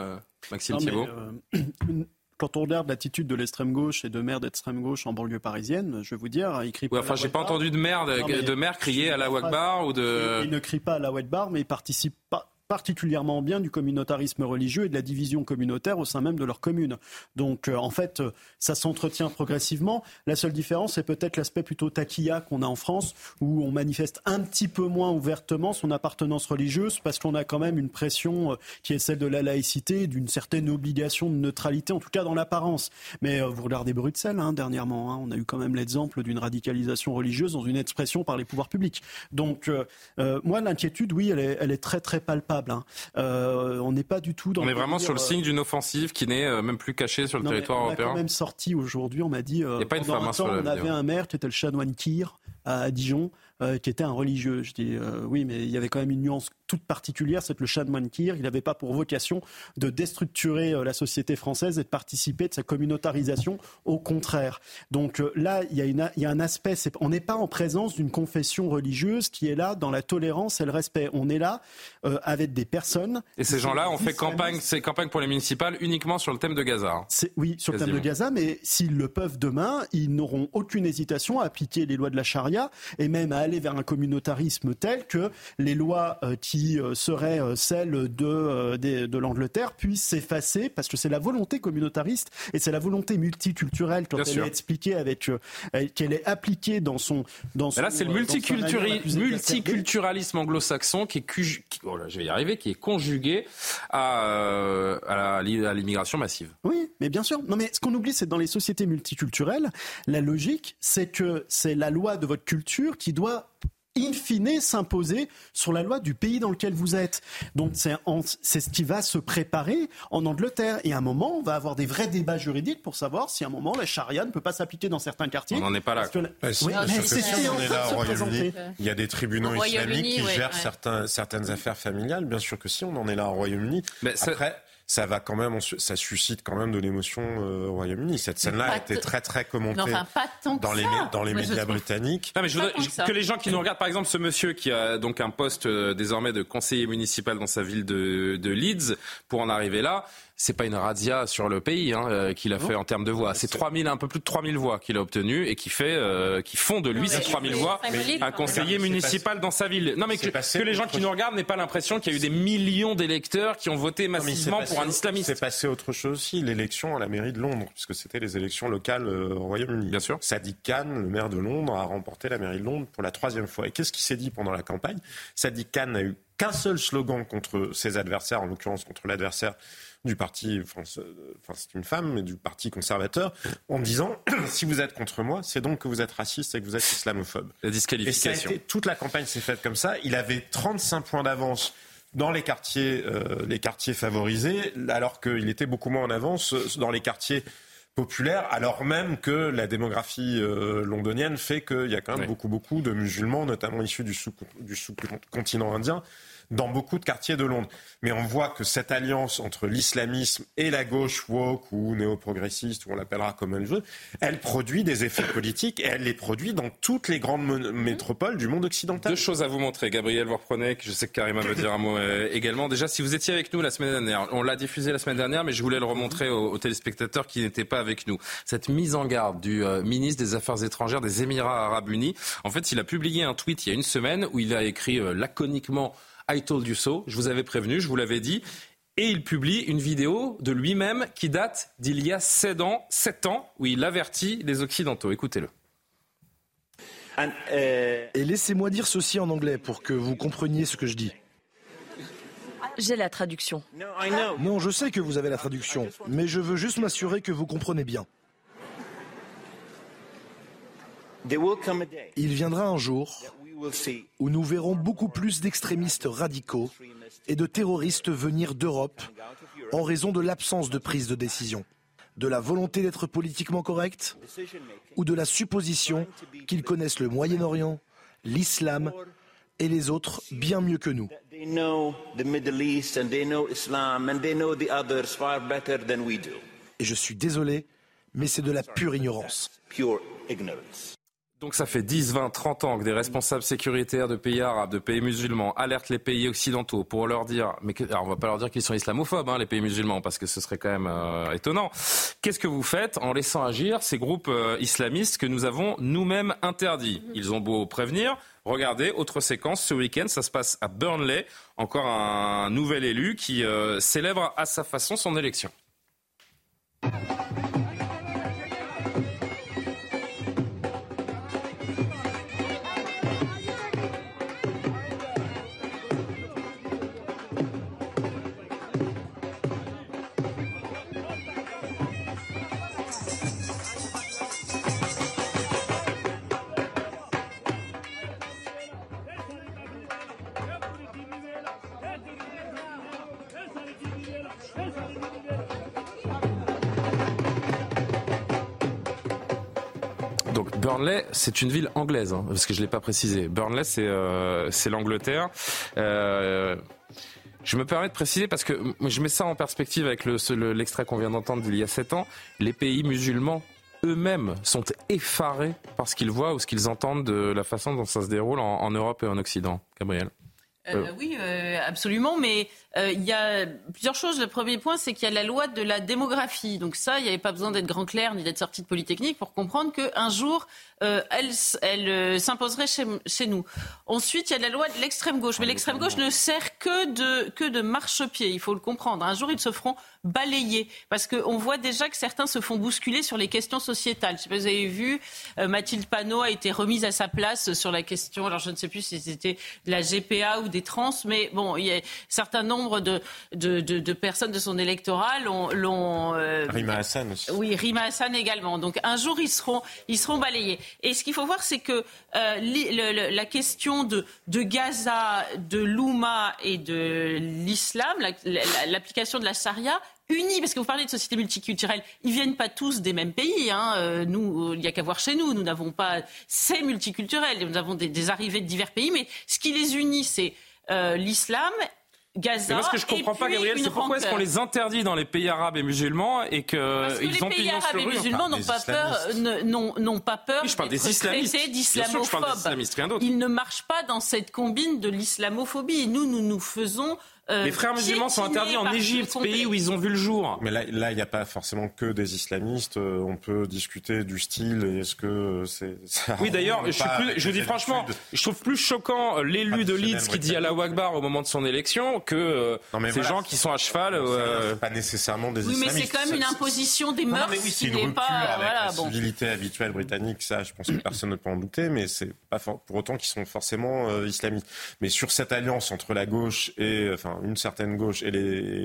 Maxime Thibault. Quand on regarde l'attitude de l'extrême gauche et de maires d'extrême gauche en banlieue parisienne, je vais vous dire, ils crient pas. Enfin, j'ai pas entendu de maire crier à la Wakbar ou de. Ils ne crient pas à la Wakbar, mais ils participent pas particulièrement bien du communautarisme religieux et de la division communautaire au sein même de leur commune. Donc en fait, ça s'entretient progressivement. La seule différence, c'est peut-être l'aspect plutôt taquilla qu'on a en France, où on manifeste un petit peu moins ouvertement son appartenance religieuse, parce qu'on a quand même une pression qui est celle de la laïcité, d'une certaine obligation de neutralité, en tout cas dans l'apparence. Mais vous regardez Bruxelles dernièrement, on a eu quand même l'exemple d'une radicalisation religieuse dans une expression par les pouvoirs publics. Donc moi, l'inquiétude, oui, elle est très très palpable. On n'est pas du tout dans. On est vraiment sur le signe d'une offensive qui n'est même plus cachée sur le territoire européen. On a quand même sorti aujourd'hui, on m'a dit. Il n'y a pas une femme sur la vidéo. On avait un maire qui était le chanoine Kir à Dijon, qui était un religieux. Je dis oui, mais il y avait quand même une nuance toute particulière, c'est que le chanoine Kir, il n'avait pas pour vocation de déstructurer la société française et de participer de sa communautarisation, au contraire. Donc là, il y a un aspect, on n'est pas en présence d'une confession religieuse qui est là dans la tolérance et le respect. On est là avec des personnes. Et ces gens-là ont fait campagne pour les municipales uniquement sur le thème de Gaza. Oui, sur le thème de Gaza, mais s'ils le peuvent demain, ils n'auront aucune hésitation à appliquer les lois de la charia et même à aller vers un communautarisme tel que les lois qui seraient celles de l'Angleterre puissent s'effacer, parce que c'est la volonté communautariste et c'est la volonté multiculturelle quand elle est expliquée qu'elle est appliquée dans son. Mais là, c'est le multiculturalisme anglo-saxon qui est conjugué à l'immigration massive. Oui, mais bien sûr. Non, mais ce qu'on oublie, c'est que dans les sociétés multiculturelles, la logique, c'est que c'est la loi de votre culture qui doit in fine s'imposer sur la loi du pays dans lequel vous êtes. Donc c'est ce qui va se préparer en Angleterre. Et à un moment, on va avoir des vrais débats juridiques pour savoir si à un moment la charia ne peut pas s'appliquer dans certains quartiers. On n'en est pas là. On est là au Royaume-Uni. Il y a des tribunaux islamiques qui gèrent certaines affaires familiales. Bien sûr que si, on en est là au Royaume-Uni. Mais après, ça suscite quand même de l'émotion au Royaume-Uni. Cette scène-là a été très très commentée dans les médias britanniques. Non, mais je voudrais que les gens qui nous regardent, par exemple, ce monsieur qui a donc un poste désormais de conseiller municipal dans sa ville de Leeds, pour en arriver là. C'est pas une razzia sur le pays qu'il a fait en termes de voix. C'est un peu plus de 3000 voix qu'il a obtenues et qui font de lui ces 3000 voix un conseiller municipal dans sa ville. Non, mais que les gens qui nous regardent n'aient pas l'impression qu'il y a eu des millions d'électeurs qui ont voté massivement pour un islamiste. C'est passé autre chose aussi, l'élection à la mairie de Londres, puisque c'était les élections locales au Royaume-Uni. Bien sûr. Sadiq Khan, le maire de Londres, a remporté la mairie de Londres pour la 3e fois. Et qu'est-ce qui s'est dit pendant la campagne ? Sadiq Khan n'a eu qu'un seul slogan contre ses adversaires, en l'occurrence contre l'adversaire du parti, c'est une femme, mais du parti conservateur, en disant si vous êtes contre moi, c'est donc que vous êtes raciste et que vous êtes islamophobe. La disqualification. Et ça a été, toute la campagne s'est faite comme ça. Il avait 35 points d'avance dans les quartiers favorisés, alors qu'il était beaucoup moins en avance dans les quartiers populaire, alors même que la démographie londonienne fait qu'il y a quand même beaucoup de musulmans, notamment issus du sous-continent indien, dans beaucoup de quartiers de Londres. Mais on voit que cette alliance entre l'islamisme et la gauche woke ou néo-progressiste, ou on l'appellera comme elle veut, elle produit des effets politiques et elle les produit dans toutes les grandes métropoles du monde occidental. 2 choses à vous montrer. Gabriel, vous reprenez, que je sais que Karima veut dire un mot également. Déjà, si vous étiez avec nous la semaine dernière, on l'a diffusé la semaine dernière, mais je voulais le remontrer aux téléspectateurs qui n'étaient pas avec nous. Cette mise en garde du ministre des Affaires étrangères des Émirats Arabes Unis. En fait, il a publié un tweet il y a une semaine où il a écrit laconiquement « I told you so », je vous avais prévenu, je vous l'avais dit. Et il publie une vidéo de lui-même qui date d'il y a 7 ans, où il avertit les Occidentaux. Écoutez-le. Et laissez-moi dire ceci en anglais pour que vous compreniez ce que je dis. J'ai la traduction. Non, je sais que vous avez la traduction, mais je veux juste m'assurer que vous comprenez bien. Il viendra un jour où nous verrons beaucoup plus d'extrémistes radicaux et de terroristes venir d'Europe en raison de l'absence de prise de décision, de la volonté d'être politiquement correct ou de la supposition qu'ils connaissent le Moyen-Orient, l'islam et les autres bien mieux que nous. Et je suis désolé, mais c'est de la pure ignorance. Donc ça fait 10, 20, 30 ans que des responsables sécuritaires de pays arabes, de pays musulmans alertent les pays occidentaux pour leur dire, alors on va pas leur dire qu'ils sont islamophobes, les pays musulmans, parce que ce serait quand même étonnant. Qu'est-ce que vous faites en laissant agir ces groupes islamistes que nous avons nous-mêmes interdits? Ils ont beau prévenir. Regardez, autre séquence, ce week-end, ça se passe à Burnley. Encore un nouvel élu qui célèbre à sa façon son élection. Donc Burnley, c'est une ville anglaise, parce que je ne l'ai pas précisé. Burnley, c'est l'Angleterre. Je me permets de préciser parce que je mets ça en perspective avec l'extrait qu'on vient d'entendre d'il y a 7 ans. Les pays musulmans eux-mêmes sont effarés par ce qu'ils voient ou ce qu'ils entendent de la façon dont ça se déroule en Europe et en Occident. Gabriel. Oui, absolument, mais il y a plusieurs choses. Le premier point, c'est qu'il y a la loi de la démographie. Donc ça, il n'y avait pas besoin d'être grand clerc ni d'être sorti de Polytechnique pour comprendre qu'un jour, elle s'imposerait chez nous. Ensuite, il y a la loi de l'extrême gauche. Mais l'extrême gauche ne sert que de marchepied, il faut le comprendre. Un jour, ils se feront balayer. Parce qu'on voit déjà que certains se font bousculer sur les questions sociétales. Je ne sais pas si vous avez vu, Mathilde Panot a été remise à sa place sur la question, alors je ne sais plus si c'était de la GPA ou des trans, mais bon, il y a un certain nombre de personnes de son électorat l'ont Rima Hassan aussi. Oui, Rima Hassan également. Donc un jour, ils seront balayés. Et ce qu'il faut voir, c'est que la question de Gaza, de l'Oumma et de l'islam, l'application de la charia, unis, parce que vous parlez de société multiculturelle, ils viennent pas tous des mêmes pays. Nous, il n'y a qu'à voir chez nous. Nous n'avons pas... C'est multiculturel. Nous avons des arrivées de divers pays. Mais ce qui les unit, c'est l'islam, Gaza. Mais moi, ce que je comprends pas, Gabriel, c'est pourquoi est-ce qu'on les interdit dans les pays arabes et musulmans et qu'ils ont pignon sur rue. Les pays arabes et musulmans n'ont pas peur oui, je parle des islamistes. D'islamophobes. Ils ne marchent pas dans cette combine de l'islamophobie. Nous faisons... les frères musulmans sont interdits en Égypte, pays où ils ont vu le jour. Mais là, il n'y a pas forcément que des islamistes. On peut discuter du style. Est-ce que c'est... Oui, d'ailleurs, je dis franchement, je trouve plus choquant l'élu de Leeds qui dit Allahu Akbar au moment de son élection que ces gens qui sont à cheval. Pas nécessairement des islamistes. Oui, mais c'est quand même une imposition des mœurs. C'est une rupture avec la civilité habituelle britannique. Ça, je pense que personne ne peut en douter. Mais c'est pas pour autant qu'ils sont forcément islamistes. Mais sur cette alliance entre la gauche et une certaine gauche et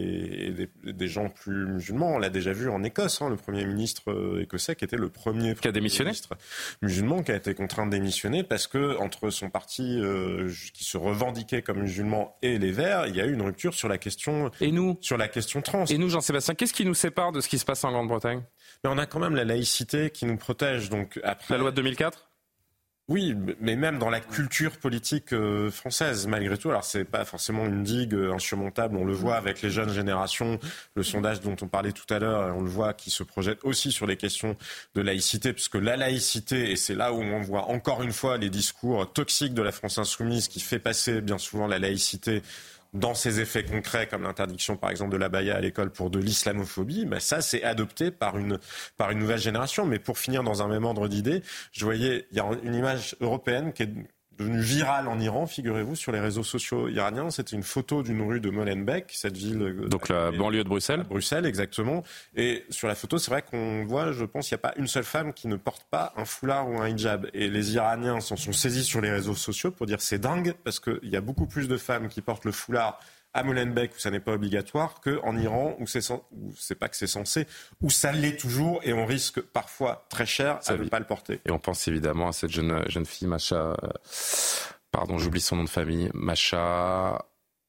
des gens plus musulmans, on l'a déjà vu en Écosse, le Premier ministre écossais qui était le premier ministre musulman qui a été contraint de démissionner parce que entre son parti qui se revendiquait comme musulman et les Verts, il y a eu une rupture sur la question sur la question trans. Et nous, Jean-Sébastien, qu'est-ce qui nous sépare de ce qui se passe en Grande-Bretagne? Mais on a quand même la laïcité qui nous protège. Donc après la loi de 2004. Oui, mais même dans la culture politique française, malgré tout. Alors, c'est pas forcément une digue insurmontable. On le voit avec les jeunes générations. Le sondage dont on parlait tout à l'heure, on le voit qui se projette aussi sur les questions de laïcité, puisque la laïcité, et c'est là où on voit encore une fois les discours toxiques de la France insoumise qui fait passer bien souvent la laïcité dans ses effets concrets, comme l'interdiction, par exemple, de l'abaya à l'école pour de l'islamophobie, ça, c'est adopté par une nouvelle génération. Mais pour finir dans un même ordre d'idée, je voyais, il y a une image européenne qui est devenue virale en Iran, figurez-vous, sur les réseaux sociaux iraniens. C'était une photo d'une rue de Molenbeek, cette ville... Donc la banlieue de Bruxelles. À Bruxelles, exactement. Et sur la photo, c'est vrai qu'on voit, je pense, il n'y a pas une seule femme qui ne porte pas un foulard ou un hijab. Et les Iraniens s'en sont saisis sur les réseaux sociaux pour dire c'est dingue, parce qu'il y a beaucoup plus de femmes qui portent le foulard à Molenbeek, où ça n'est pas obligatoire, qu'en Iran, où c'est pas que c'est censé, où ça l'est toujours, et on risque parfois très cher à ne pas le porter. Et on pense évidemment à cette jeune fille, Masha... Pardon, j'oublie son nom de famille. Masha...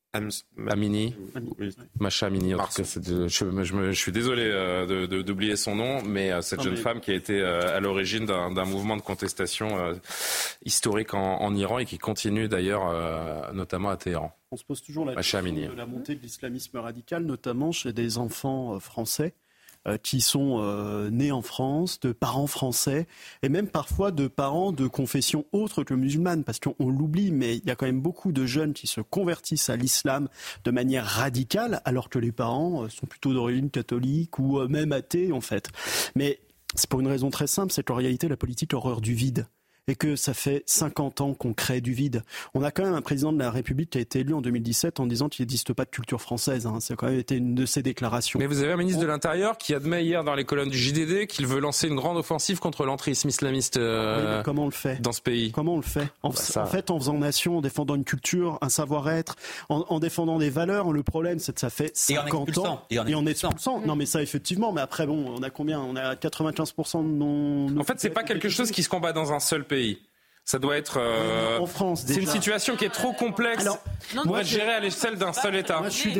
Amini. Oui. Masha Amini. En tout cas, je suis désolé d'oublier son nom, mais cette jeune femme qui a été à l'origine d'un mouvement de contestation historique en Iran et qui continue d'ailleurs, notamment à Téhéran. On se pose toujours la question de la montée de l'islamisme radical, notamment chez des enfants français. qui sont nés en France, de parents français, et même parfois de parents de confession autre que musulmane, parce qu'on l'oublie, mais il y a quand même beaucoup de jeunes qui se convertissent à l'islam de manière radicale, alors que les parents sont plutôt d'origine catholique ou même athées, en fait. Mais c'est pour une raison très simple, c'est qu'en réalité, la politique a horreur du vide. Et que ça fait 50 ans qu'on crée du vide. On a quand même un président de la République qui a été élu en 2017 en disant qu'il n'existe pas de culture française. C'est quand même été une de ses déclarations. Mais vous avez un ministre de l'Intérieur qui admet hier dans les colonnes du JDD qu'il veut lancer une grande offensive contre l'entrisme islamiste comment on le fait dans ce pays. Comment on le fait en fait, en faisant nation, en défendant une culture, un savoir-être, en défendant des valeurs. Le problème, c'est que ça fait 50 ans. Et en expulsant. Non, mais ça, effectivement. Mais après, bon, on a combien ? On a 95% de non... En fait, c'est pas quelque chose qui se combat dans un seul pays. Ça doit être. En France, déjà. C'est une situation qui est trop complexe pour être gérée à l'échelle d'un seul État.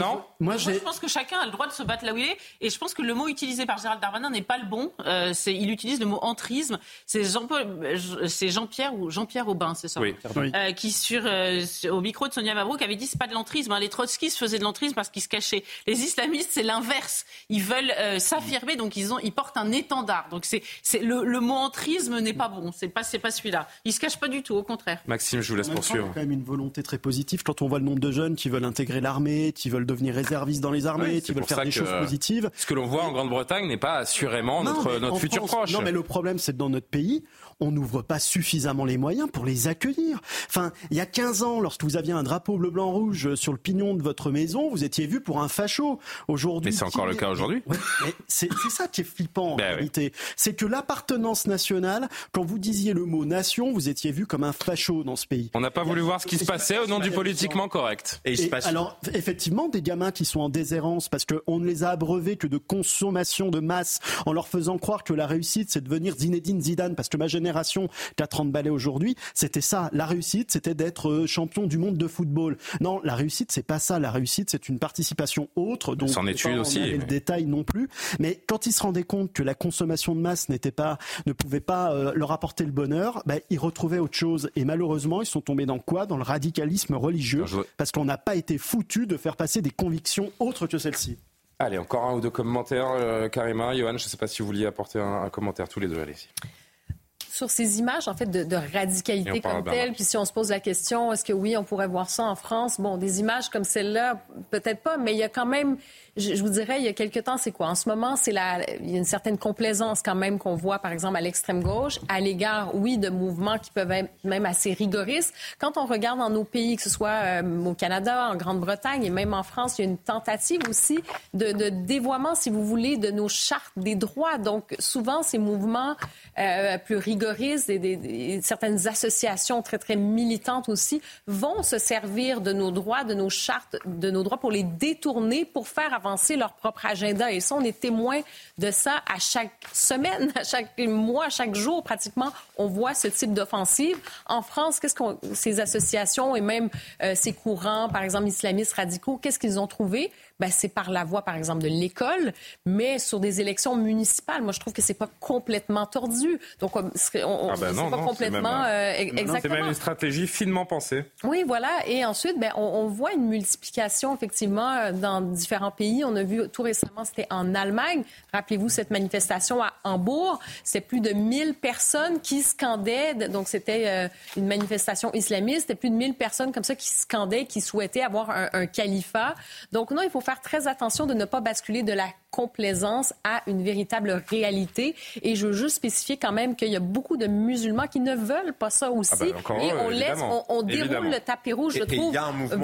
Je pense que chacun a le droit de se battre là où il est. Et je pense que le mot utilisé par Gérald Darmanin n'est pas le bon. Il utilise le mot entrisme. C'est Jean-Pierre Aubin, c'est ça, oui. Qui au micro de Sonia Mabrouk avait dit c'est pas de l'entrisme. Les trotskistes faisaient de l'entrisme parce qu'ils se cachaient. Les islamistes, c'est l'inverse. Ils veulent s'affirmer, donc ils portent un étendard. Donc le mot entrisme n'est pas bon. C'est pas celui-là. Ils se cachent pas du tout, au contraire. Maxime, je vous laisse poursuivre. Il y a quand même une volonté très positive quand on voit le nombre de jeunes qui veulent intégrer l'armée, qui veulent devenir réservistes dans les armées, qui veulent faire des choses positives. Ce que l'on voit en Grande-Bretagne n'est pas assurément notre futur proche. Non, mais le problème, c'est que dans notre pays, on n'ouvre pas suffisamment les moyens pour les accueillir. Enfin, il y a 15 ans, lorsque vous aviez un drapeau bleu, blanc, rouge sur le pignon de votre maison, vous étiez vu pour un facho. Aujourd'hui, mais c'est encore le cas aujourd'hui. Ouais, c'est ça qui est flippant en réalité. C'est que l'appartenance nationale, quand vous disiez le mot nation, vous étiez vu comme un facho dans ce pays. On n'a pas voulu voir ce qui se passait au nom du politiquement correct. Alors, effectivement, des gamins qui sont en déshérence parce qu'on ne les a abreuvés que de consommation de masse en leur faisant croire que la réussite, c'est de devenir Zinedine Zidane, parce que ma génération qui a 30 balais aujourd'hui, c'était ça. La réussite, c'était d'être champion du monde de football. Non, la réussite, c'est pas ça. La réussite, c'est une participation autre. Donc, c'en est une aussi. Le détail non plus. Mais quand ils se rendaient compte que la consommation de masse ne pouvait pas leur apporter le bonheur, ils retrouvaient autre chose. Et malheureusement, ils sont tombés dans quoi ? Dans le radicalisme religieux, parce qu'on n'a pas été foutu de faire passer des convictions autres que celles-ci. Allez, encore un ou deux commentaires, Karima, Johan, je ne sais pas si vous vouliez apporter un commentaire tous les deux, allez-y. Sur ces images, en fait, de radicalité comme telle, puis si on se pose la question, est-ce que oui, on pourrait voir ça en France? Bon, des images comme celle-là, peut-être pas, mais il y a quand même, je vous dirais, il y a quelque temps, c'est quoi? En ce moment, il y a une certaine complaisance quand même qu'on voit, par exemple, à l'extrême gauche, à l'égard, oui, de mouvements qui peuvent être même assez rigoristes. Quand on regarde dans nos pays, que ce soit au Canada, en Grande-Bretagne et même en France, il y a une tentative aussi de dévoiement, si vous voulez, de nos chartes des droits. Donc, souvent, ces mouvements plus rigoristes, certaines associations très, très militantes aussi, vont se servir de nos droits, de nos chartes, de nos droits pour les détourner, pour faire avancer leur propre agenda. Et ça, on est témoin de ça à chaque semaine, à chaque mois, à chaque jour, pratiquement, on voit ce type d'offensive. En France, ces associations et même ces courants, par exemple, islamistes radicaux, qu'est-ce qu'ils ont trouvé? C'est par la voie, par exemple, de l'école, mais sur des élections municipales. Moi, je trouve que c'est pas complètement tordu. Donc, c'est pas complètement exactement. C'est même une stratégie finement pensée. Oui, voilà. Et ensuite, on voit une multiplication, effectivement, dans différents pays. On a vu tout récemment, c'était en Allemagne. Rappelez-vous cette manifestation à Hambourg. C'était plus de 1000 personnes qui scandaient. Donc, c'était une manifestation islamiste. C'était plus de 1000 personnes comme ça qui scandaient, qui souhaitaient avoir un califat. Donc, non, il faut faire très attention de ne pas basculer de la complaisance à une véritable réalité. Et je veux juste spécifier quand même qu'il y a beaucoup de musulmans qui ne veulent pas ça aussi. On déroule le tapis rouge, je trouve,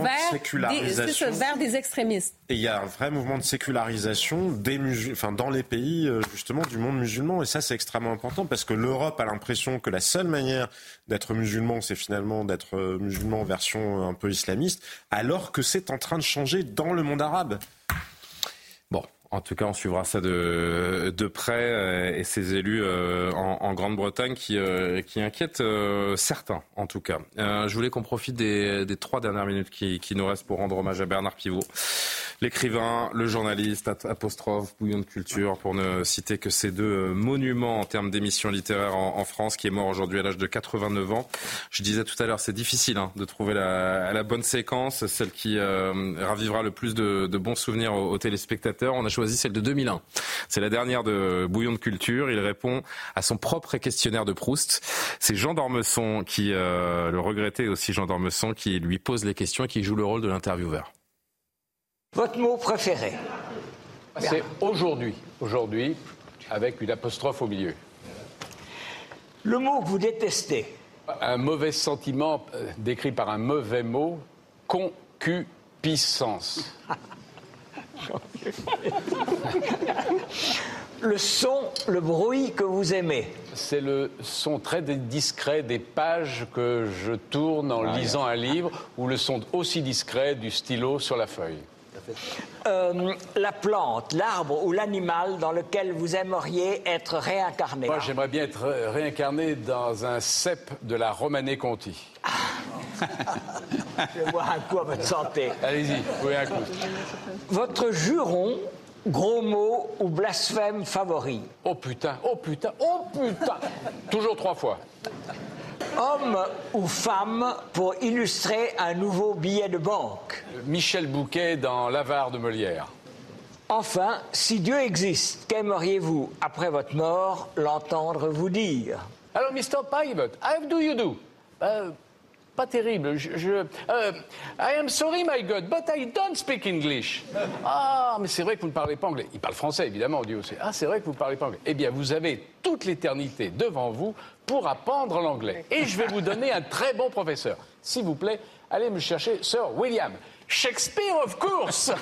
vers des extrémistes. Et il y a un vrai mouvement de sécularisation dans les pays justement du monde musulman. Et ça, c'est extrêmement important parce que l'Europe a l'impression que la seule manière d'être musulman, c'est finalement d'être musulman version un peu islamiste, alors que c'est en train de changer dans le monde arabe. Bon, en tout cas, on suivra ça de près et ces élus en Grande-Bretagne qui inquiètent certains, en tout cas. Je voulais qu'on profite des 3 dernières minutes qui nous restent pour rendre hommage à Bernard Pivot, l'écrivain, le journaliste, apostrophe, bouillon de culture, pour ne citer que ces 2 monuments en termes d'émissions littéraires en France, qui est mort aujourd'hui à l'âge de 89 ans. Je disais tout à l'heure, c'est difficile de trouver la bonne séquence, celle qui ravivera le plus de bons souvenirs aux téléspectateurs. On a choisi choisi celle de 2001. C'est la dernière de Bouillon de culture. Il répond à son propre questionnaire de Proust. C'est Jean d'Ormesson qui, le regretté aussi Jean d'Ormesson, qui lui pose les questions et qui joue le rôle de l'intervieweur. Votre mot préféré? C'est aujourd'hui. Aujourd'hui, avec une apostrophe au milieu. Le mot que vous détestez? Un mauvais sentiment décrit par un mauvais mot, concupiscence. Le son, le bruit que vous aimez? C'est le son très discret des pages que je tourne en lisant un livre, ou le son aussi discret du stylo sur la feuille. La plante, l'arbre ou l'animal dans lequel vous aimeriez être réincarné? Moi, j'aimerais bien être réincarné dans un cep de la Romanée Conti. Je vais boire un coup à votre santé. Allez-y, boivez un coup. Votre juron, gros mot ou blasphème favori? Oh putain, oh putain, oh putain. Toujours 3 fois. Homme ou femme pour illustrer un nouveau billet de banque? Michel Bouquet dans L'Avare de Molière. Enfin, si Dieu existe, qu'aimeriez-vous, après votre mort, l'entendre vous dire? Alors, Mr. Pivot, how do you do? Pas terrible. I am sorry, my God, but I don't speak English. Ah, mais c'est vrai que vous ne parlez pas anglais. Il parle français, évidemment, Dieu aussi. Ah, c'est vrai que vous ne parlez pas anglais. Eh bien, vous avez toute l'éternité devant vous pour apprendre l'anglais. Et je vais vous donner un très bon professeur. S'il vous plaît, allez me chercher Sir William Shakespeare, of course.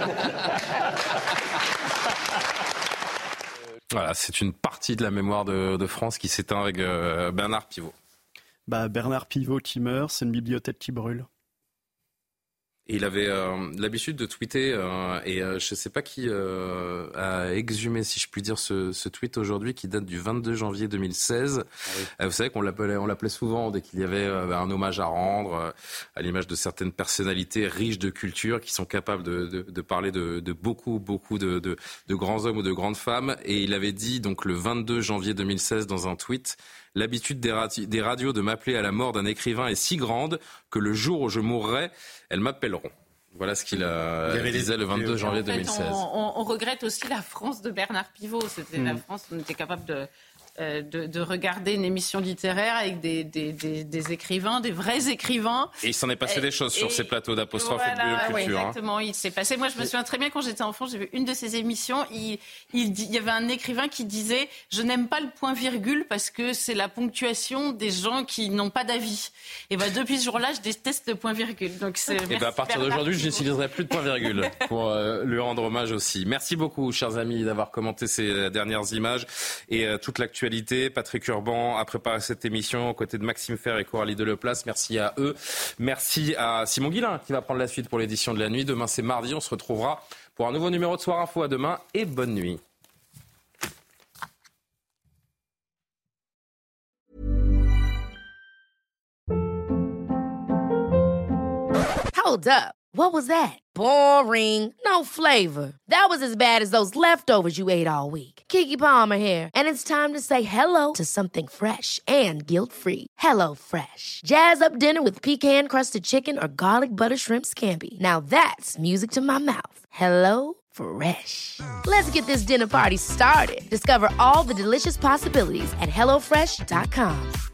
Voilà, c'est une partie de la mémoire de France qui s'éteint avec Bernard Pivot. Bernard Pivot qui meurt, c'est une bibliothèque qui brûle. Et il avait l'habitude de tweeter, et je ne sais pas qui a exhumé, si je puis dire, ce tweet aujourd'hui qui date du 22 janvier 2016. Vous savez qu'on l'appelait souvent dès qu'il y avait un hommage à rendre, à l'image de certaines personnalités riches de culture qui sont capables de parler de beaucoup de grands hommes ou de grandes femmes. Et il avait dit, donc le 22 janvier 2016 dans un tweet, « L'habitude des radios de m'appeler à la mort d'un écrivain est si grande que le jour où je mourrai, elles m'appelleront. » Voilà ce qu'il disait le 22 janvier 2016. On regrette aussi la France de Bernard Pivot. C'était la France, on était capable de regarder une émission littéraire avec des écrivains, des vrais écrivains. Et il s'en est passé des choses sur ces plateaux d'apostrophes et de culture. Oui, exactement, il s'est passé. Moi, je me souviens très bien quand j'étais enfant, j'ai vu une de ces émissions. Il y avait un écrivain qui disait « Je n'aime pas le point-virgule parce que c'est la ponctuation des gens qui n'ont pas d'avis. » Et depuis ce jour-là, je déteste le point-virgule. Donc à partir d'aujourd'hui, je n'utiliserai plus de point-virgule pour lui rendre hommage aussi. Merci beaucoup, chers amis, d'avoir commenté ces dernières images et toute l'actualité. Patrick Urban a préparé cette émission aux côtés de Maxime Fer et Coralie Deleplace. Merci à eux. Merci à Simon Guillain qui va prendre la suite pour l'édition de la nuit. Demain, c'est mardi. On se retrouvera pour un nouveau numéro de Soir Info. À demain et bonne nuit. Hold up. What was that? Boring. No flavor. That was as bad as those leftovers you ate all week. Keke Palmer here, and it's time to say hello to something fresh and guilt-free. Hello Fresh. Jazz up dinner with pecan-crusted chicken or garlic butter shrimp scampi. Now that's music to my mouth. Hello Fresh. Let's get this dinner party started. Discover all the delicious possibilities at HelloFresh.com.